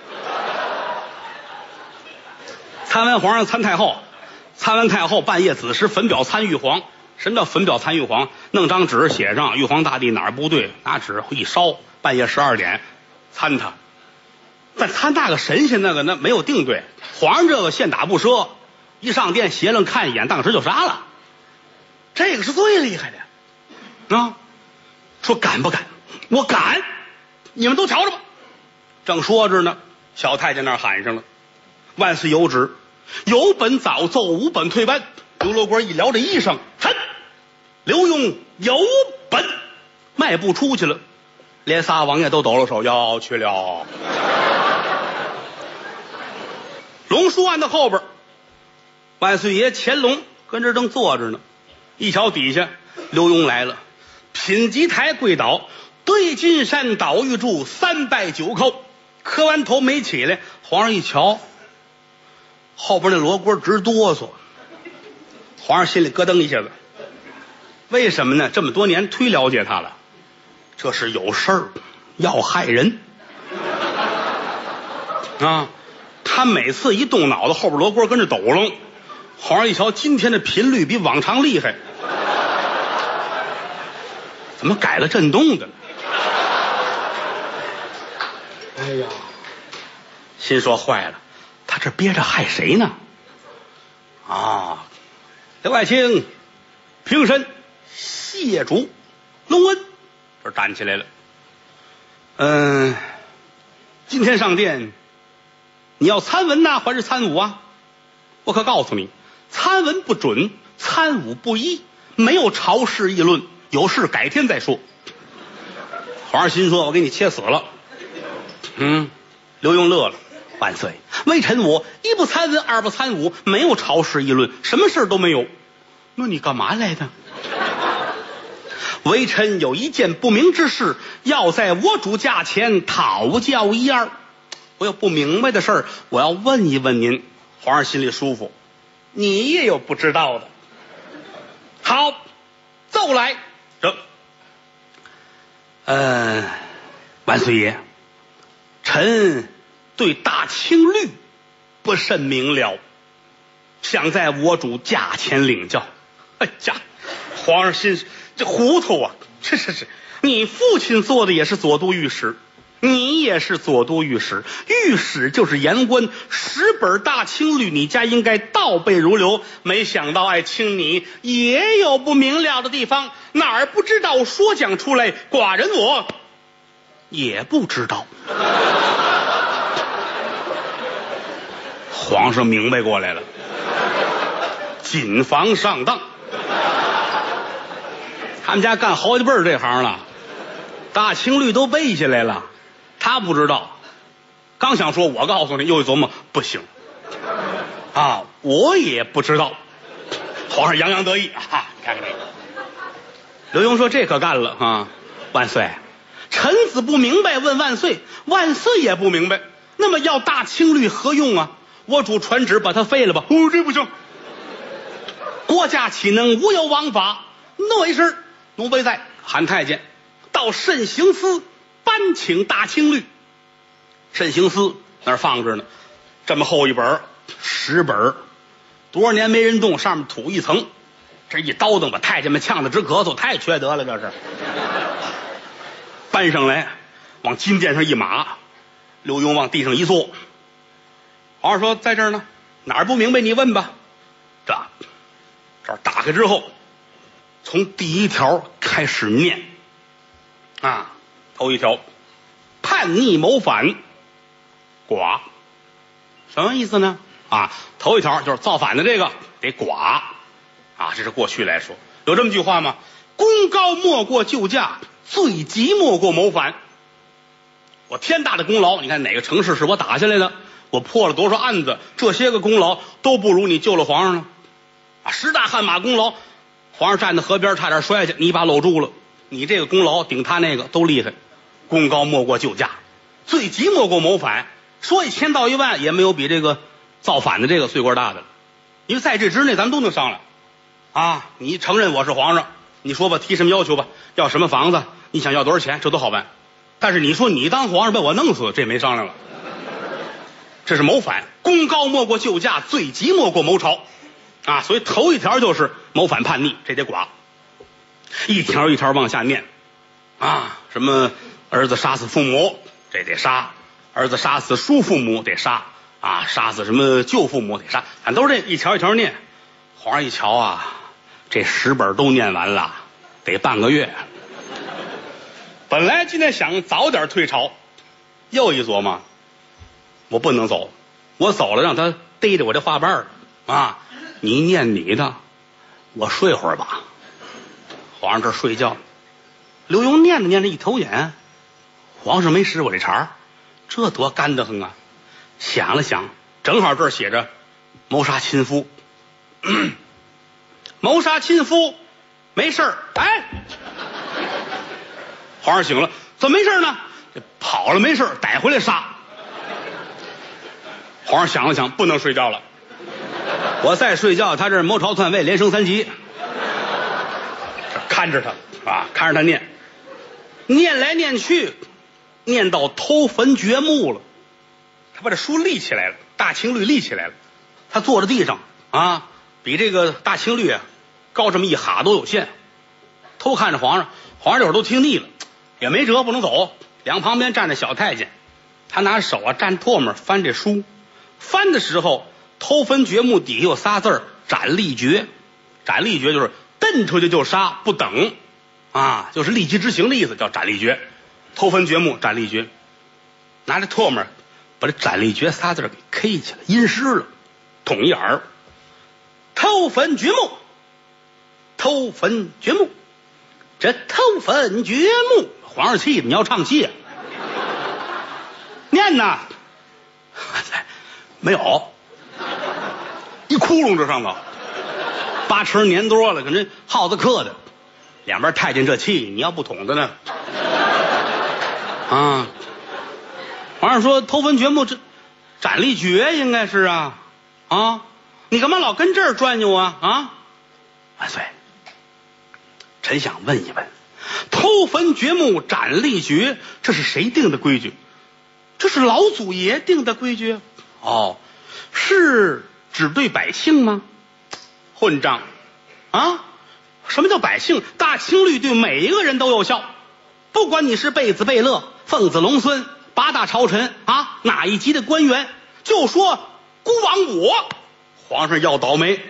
参完皇上参太后，参完太后半夜子时焚表参玉皇。什么叫焚表参玉皇？弄张纸写上玉皇大帝哪儿不对，拿纸一烧，半夜十二点参他。但参那个神仙那个那没有定对，皇上这个现打不赊，一上殿邪楞看一眼，当时就杀了。这个是最厉害的。啊！说敢不敢？我敢！你们都瞧着吧。正说着呢，小太监那儿喊上了：“万岁有旨，有本早奏，无本退班。”刘罗锅一撩这衣裳，臣刘墉有本，迈步出去了。连仨王爷都抖了手，要去了。龙书案的后边，万岁爷乾隆跟这正坐着呢，一瞧底下刘墉来了。品级台跪倒，对金山岛玉柱三拜九叩，磕完头没起来。皇上一瞧，后边那罗锅直哆嗦，皇上心里咯噔一下子。为什么呢？这么多年忒了解他了，这是有事儿要害人啊！他每次一动脑子，后边罗锅跟着抖楞。皇上一瞧，今天的频率比往常厉害。怎么改了震动的？哎呀，心说坏了，他这憋着害谁呢？啊，刘爱卿，平身谢主隆恩，这站起来了。嗯，今天上殿，你要参文呐，还是参武啊？我可告诉你，参文不准，参武不依，没有朝事议论。有事改天再说。皇上心说：“我给你切死了。”嗯，刘墉乐了：“万岁，微臣我一不参文，二不参武，没有朝事议论，什么事都没有。那你干嘛来的？”微臣有一件不明之事，要在我主驾前讨教一二。我有不明白的事儿，我要问一问您。皇上心里舒服，你也有不知道的。好，奏来。这，呃，万岁爷，臣对大清律不甚明了，想在我主驾前领教。哎呀，皇上心这糊涂啊！这是是，你父亲做的也是左都御史，你也是左都御史，御史就是言官，十本大清律，你家应该倒背如流。没想到爱卿你也有不明了的地方，哪儿不知道说讲出来，寡人我也不知道。皇上明白过来了， 谨防上当。他们家干好几辈儿这行了，大清律都背下来了，他不知道。刚想说我告诉你，又一琢磨不行啊，我也不知道。皇上洋洋得意啊，看看这个。刘墉说这可干了啊，万岁，臣子不明白问万岁，万岁也不明白，那么要大清律何用啊？我主传旨把它废了吧。哦，这不行，国家岂能无有王法？那一声奴婢在，喊太监到慎刑司颁请大清律。慎刑司那儿放着呢，这么厚一本十本，多少年没人动，上面土一层，这一刀灯把太监们呛得直咳嗽，太缺德了这是。搬上来往金殿上一码，刘墉往地上一坐。皇上说在这儿呢，哪儿不明白你问吧。这这儿打开之后，从第一条开始念啊，头一条叛逆谋反剐，什么意思呢？啊，头一条就是造反的这个得剐啊，这是过去来说有这么句话吗？功高莫过救驾，罪极莫过谋反。我天大的功劳，你看哪个城市是我打下来的，我破了多少案子，这些个功劳都不如你救了皇上呢。啊，十大汗马功劳，皇上站在河边差点摔下，你一把搂住了，你这个功劳顶他那个都厉害。功高莫过救驾，罪极莫过谋反，说一千道一万也没有比这个造反的这个罪过大的了。因为在这之内咱们都能商量啊，你承认我是皇上，你说吧，提什么要求吧，要什么房子，你想要多少钱，这都好办。但是你说你当皇上把我弄死，这没商量了。这是谋反，功高莫过救驾，罪极莫过谋朝啊，所以头一条就是谋反叛逆，这得剐。一条一条往下念啊，什么儿子杀死父母，这得杀；儿子杀死叔父母得杀啊，杀死什么舅父母得杀，反正都是这一条一条念。皇上一瞧啊，这十本都念完了，得半个月。本来今天想早点退朝，又一琢磨，我不能走，我走了让他逮着我这话瓣啊！你念你的，我睡会儿吧。皇上这睡觉，刘墉念着念着一头眼，皇上没使我这茬，这多干得很啊！想了想，正好这儿写着谋杀亲夫，谋杀亲夫没事儿。哎，皇上醒了，怎么没事呢？跑了没事，逮回来杀。皇上想了想，不能睡觉了，我再睡觉他这谋朝篡位连升三级。看着他啊，看着他念，念来念去，念到偷坟掘墓了。他把这书立起来了，大清律立起来了，他坐在地上啊，比这个大清律啊高这么一哈都有限，偷看着皇上。皇上这会儿都听腻了，也没辙，不能走。两旁边站着小太监，他拿手啊蘸唾沫翻这书，翻的时候偷坟掘墓底下有仨字儿斩立决。斩立决就是蹬出去就杀，不等啊，就是立即执行的意思，叫斩立决。偷坟掘墓斩立决，拿着唾沫把这斩立决仨字给 K 起来，阴湿了，捅一耳。偷坟掘墓，偷坟掘墓，这偷坟掘墓，皇上气的你要唱戏啊！念呐，没有，一窟窿这上头，八成年多了，跟这耗子刻的。两边太监这气，你要不捅的呢？啊！皇上说偷坟掘墓，这斩立决应该是啊啊！你干嘛老跟这儿转悠啊啊！万岁，臣想问一问，偷坟掘墓斩立决，这是谁定的规矩？这是老祖爷定的规矩。哦，是只对百姓吗？混账啊！什么叫百姓？大清律对每一个人都有效，不管你是贝子贝勒、凤子龙孙、八大朝臣啊，哪一级的官员，就说孤王我，皇上要倒霉，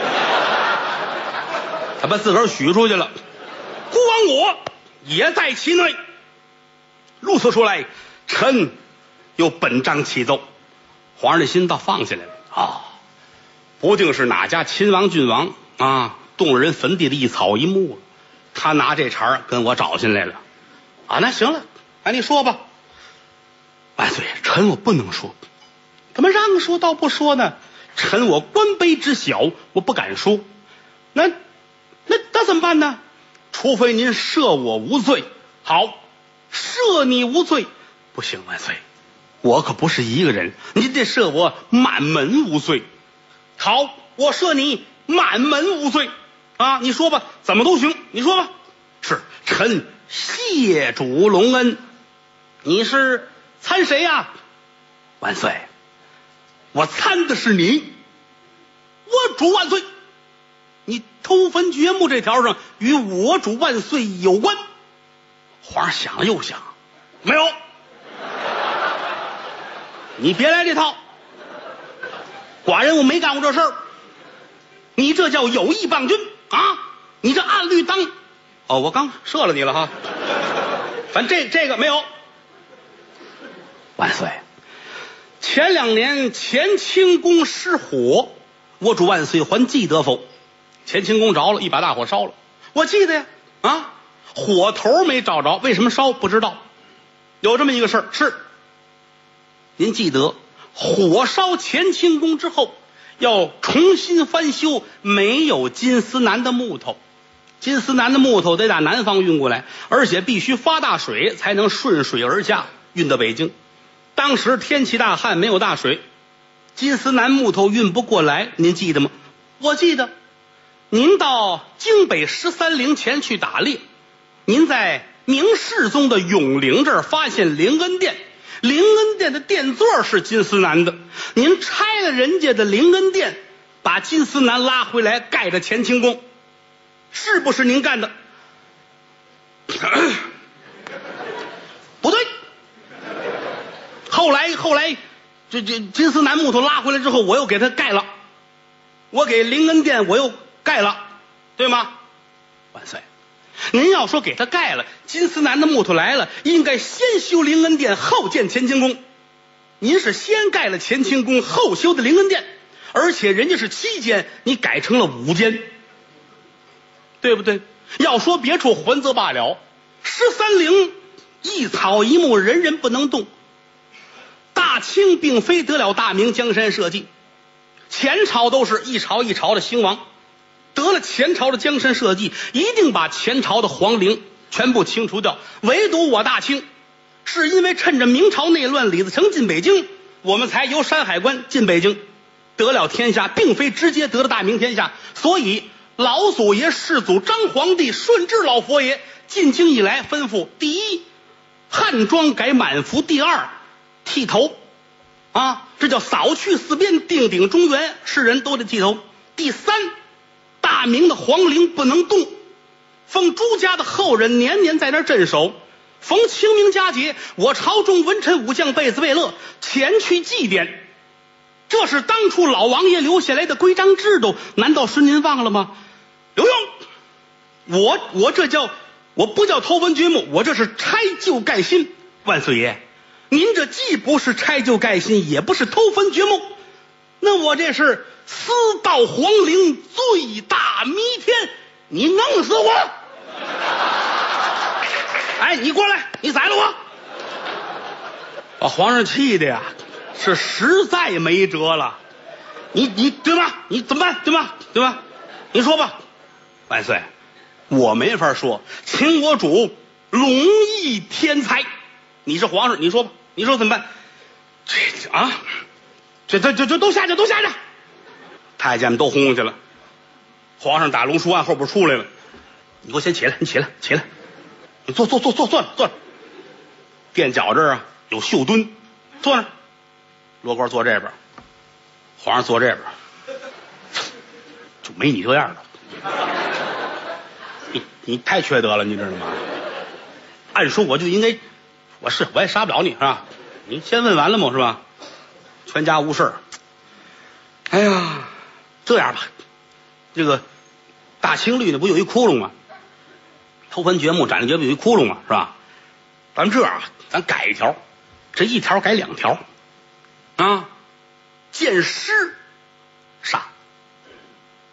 他把自个儿许出去了，孤王我也在其内。如此说来，臣有本章启奏。皇上的心倒放下来了啊、哦， 不定是哪家亲王郡王啊，动了人坟地的一草一木了，他拿这茬跟我找进来了啊。那行了，哎，你说吧。万岁，臣我不能说。怎么让说倒不说呢？臣我官卑之小，我不敢说。那那那怎么办呢？除非您赦我无罪。好，赦你无罪。不行，万岁，我可不是一个人，您得赦我满门无罪。好，我赦你满门无罪啊！你说吧，怎么都行，你说吧。是，臣谢主隆恩。你是参谁呀、啊？万岁，我参的是你。我主万岁。你偷坟掘墓这条上与我主万岁有关。皇上想了又想，没有。你别来这套，寡人我没干过这事儿。你这叫有意谤君啊！你这按律当……哦，我刚射了你了哈。反正这这个没有。万岁，前两年乾清宫失火，我主万岁还记得否？乾清宫着了，一把大火烧了，我记得呀。啊，火头没找着，为什么烧不知道。有这么一个事儿，是您记得，火烧乾清宫之后，要重新翻修没有金丝楠的木头。金丝楠的木头得打南方运过来，而且必须发大水才能顺水而下运到北京。当时天气大旱，没有大水，金丝楠木头运不过来，您记得吗？我记得。您到京北十三陵前去打猎，您在明世宗的永陵这儿发现灵恩殿，灵恩殿的殿座是金丝楠的，您拆了人家的灵恩殿，把金丝楠拉回来盖着乾清宫，是不是您干的？不对。后来后来这这金丝楠木头拉回来之后，我又给它盖了，我给灵恩殿我又盖了，对吗？万岁，您要说给他盖了，金丝楠的木头来了，应该先修灵恩殿，后建乾清宫。您是先盖了乾清宫，后修的灵恩殿，而且人家是七间，你改成了五间，对不对？要说别处还则罢了，十三陵一草一木，人人不能动。大清并非得了大明江山社稷，前朝都是一朝一朝的兴亡。得了前朝的江山社稷，一定把前朝的皇陵全部清除掉，唯独我大清是因为趁着明朝内乱，李自成进北京，我们才由山海关进北京，得了天下，并非直接得了大明天下。所以老祖爷世祖张皇帝顺治老佛爷进京以来吩咐：第一，汉装改满服；第二，剃头啊，这叫扫去四边，定鼎中原，世人都得剃头；第三，大明的皇陵不能动，奉朱家的后人年年在那儿镇守。逢清明佳节，我朝中文臣武将贝子贝勒前去祭奠，这是当初老王爷留下来的规章制度，难道是您忘了吗？有用，我我这叫我不叫偷坟掘墓，我这是拆旧盖新。万岁爷，您这既不是拆旧盖新，也不是偷坟掘墓，那我这是私盗皇陵，罪大弥天，你弄死我！哎，你过来，你宰了我！把皇上气的呀，是实在没辙了。你你对吧？你怎么办？对吧？对吧？你说吧。万岁，我没法说，请我主龙翼天才。你是皇上，你说吧，你说怎么办？这啊，这这这这都下去，都下去！太监们都轰去了。皇上打龙书案后边出来了，你给我先起来，你起来，起来，你坐坐坐坐坐着坐着。垫脚这儿啊有绣墩，坐那。罗官坐这边，皇上坐这边，就没你这样的。你你太缺德了，你知道吗？按说我就应该，我是我也杀不了你是吧？你先问完了吗？是吧？全家无事。哎呀，这样吧，这个大清律呢不有一窟窿吗？偷坟掘墓斩立决不有一窟窿吗？是吧？咱这样啊，咱改一条，这一条改两条啊，见尸杀，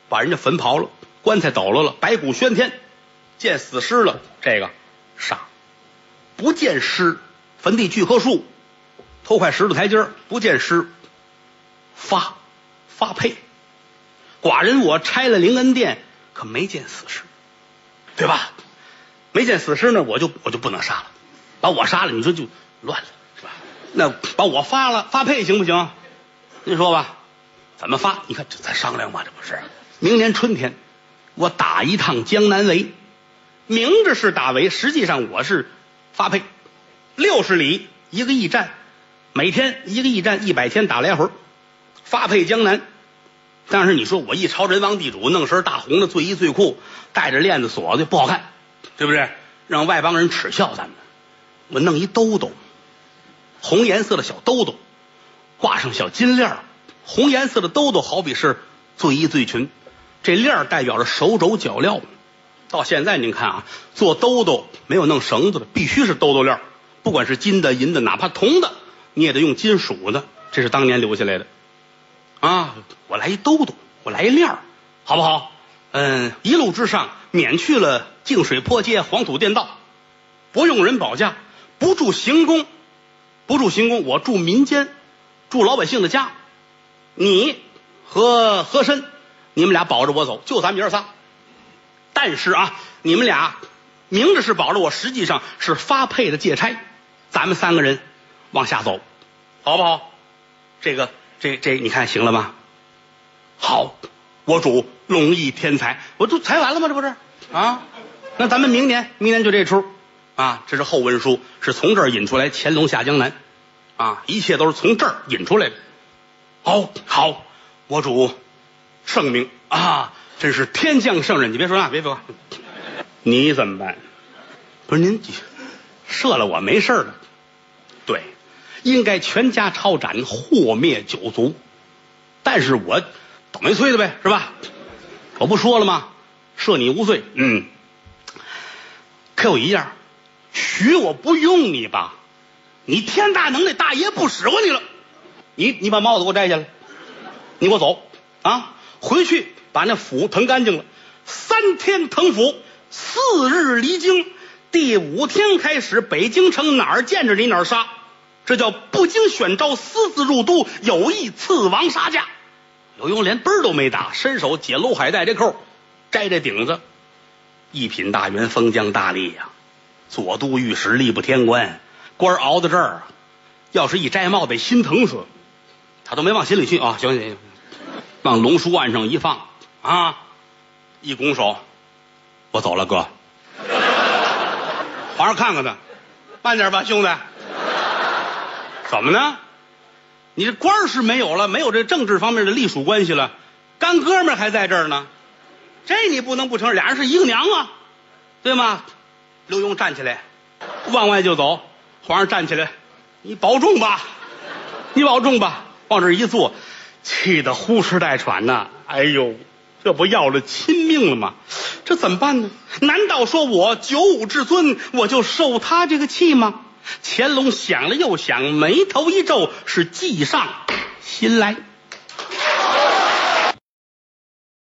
把人家坟刨了，棺材抖了了，白骨喧天，见死尸了，这个杀；不见尸，坟地聚棵树，偷块石头台阶，不见尸，发发配。寡人我拆了灵恩殿，可没见死尸，对吧？没见死尸呢，我就我就不能杀了，把我杀了，你说就乱了，是吧？那把我发了，发配行不行？您说吧，怎么发？你看这咱商量吧，这不是？明年春天，我打一趟江南围，明着是打围，实际上我是发配，六十里一个驿站，每天一个驿站一百天打来回，发配江南。但是你说我一朝人王地主，弄身大红的醉衣醉裤，带着链子锁的不好看，对不对？让外邦人耻笑咱们。我弄一兜兜，红颜色的小兜兜，挂上小金链，红颜色的兜兜好比是醉衣醉裙，这链代表着手肘脚镣。到现在您看啊，做兜兜没有弄绳子的，必须是兜兜链，不管是金的银的，哪怕铜的你也得用金属的，这是当年留下来的啊。我来一兜兜，我来一链，好不好？嗯，一路之上免去了净水坡街黄土店道，不用人保驾，不住行宫，不住行宫，我住民间，住老百姓的家。你和和珅，你们俩保着我走，就咱们爷儿仨。但是啊，你们俩明着是保着我，实际上是发配的借差。咱们三个人往下走，好不好？这个这这你看行了吗？好，我主龙翼天才，我都才完了吗？这不是啊？那咱们明年明年就这出啊，这是后文书，是从这儿引出来乾隆下江南啊，一切都是从这儿引出来的。好，好，我主圣明啊，真是天降圣人。你别说啊，别说，你怎么办？不是您射了我没事的，对，应该全家抄斩，祸灭九族。但是我倒霉催的呗，是吧？我不说了吗？赦你无罪。嗯，可有一样，许我不用你吧，你天大能耐，大爷不使唤你了。你你把帽子给我摘下来，你给我走啊！回去把那府腾干净了，三天腾府，四日离京，第五天开始，北京城哪儿见着你哪儿杀，这叫不经选召，私自入都，有意刺王杀驾。有用连奔儿都没打，伸手解娄海带这扣，摘这顶子，一品大员，封疆大吏呀、啊，左都御史，吏部天官，官熬到这儿，要是一摘帽得心疼死，他都没往心里去啊。行行行，往龙书案上一放啊，一拱手，我走了，哥。皇上看看他，慢点吧，兄弟。怎么呢？你这官是没有了，没有这政治方面的隶属关系了，干哥们还在这儿呢，这你不能不承认，俩人是一个娘啊，对吗？刘墉站起来，往外就走。皇上站起来，你保重吧，你保重吧。往这一坐，气得呼哧带喘呐。哎呦，这不要了亲命了吗？这怎么办呢？难道说我九五至尊，我就受他这个气吗？乾隆想了又想，眉头一皱，是计上心来。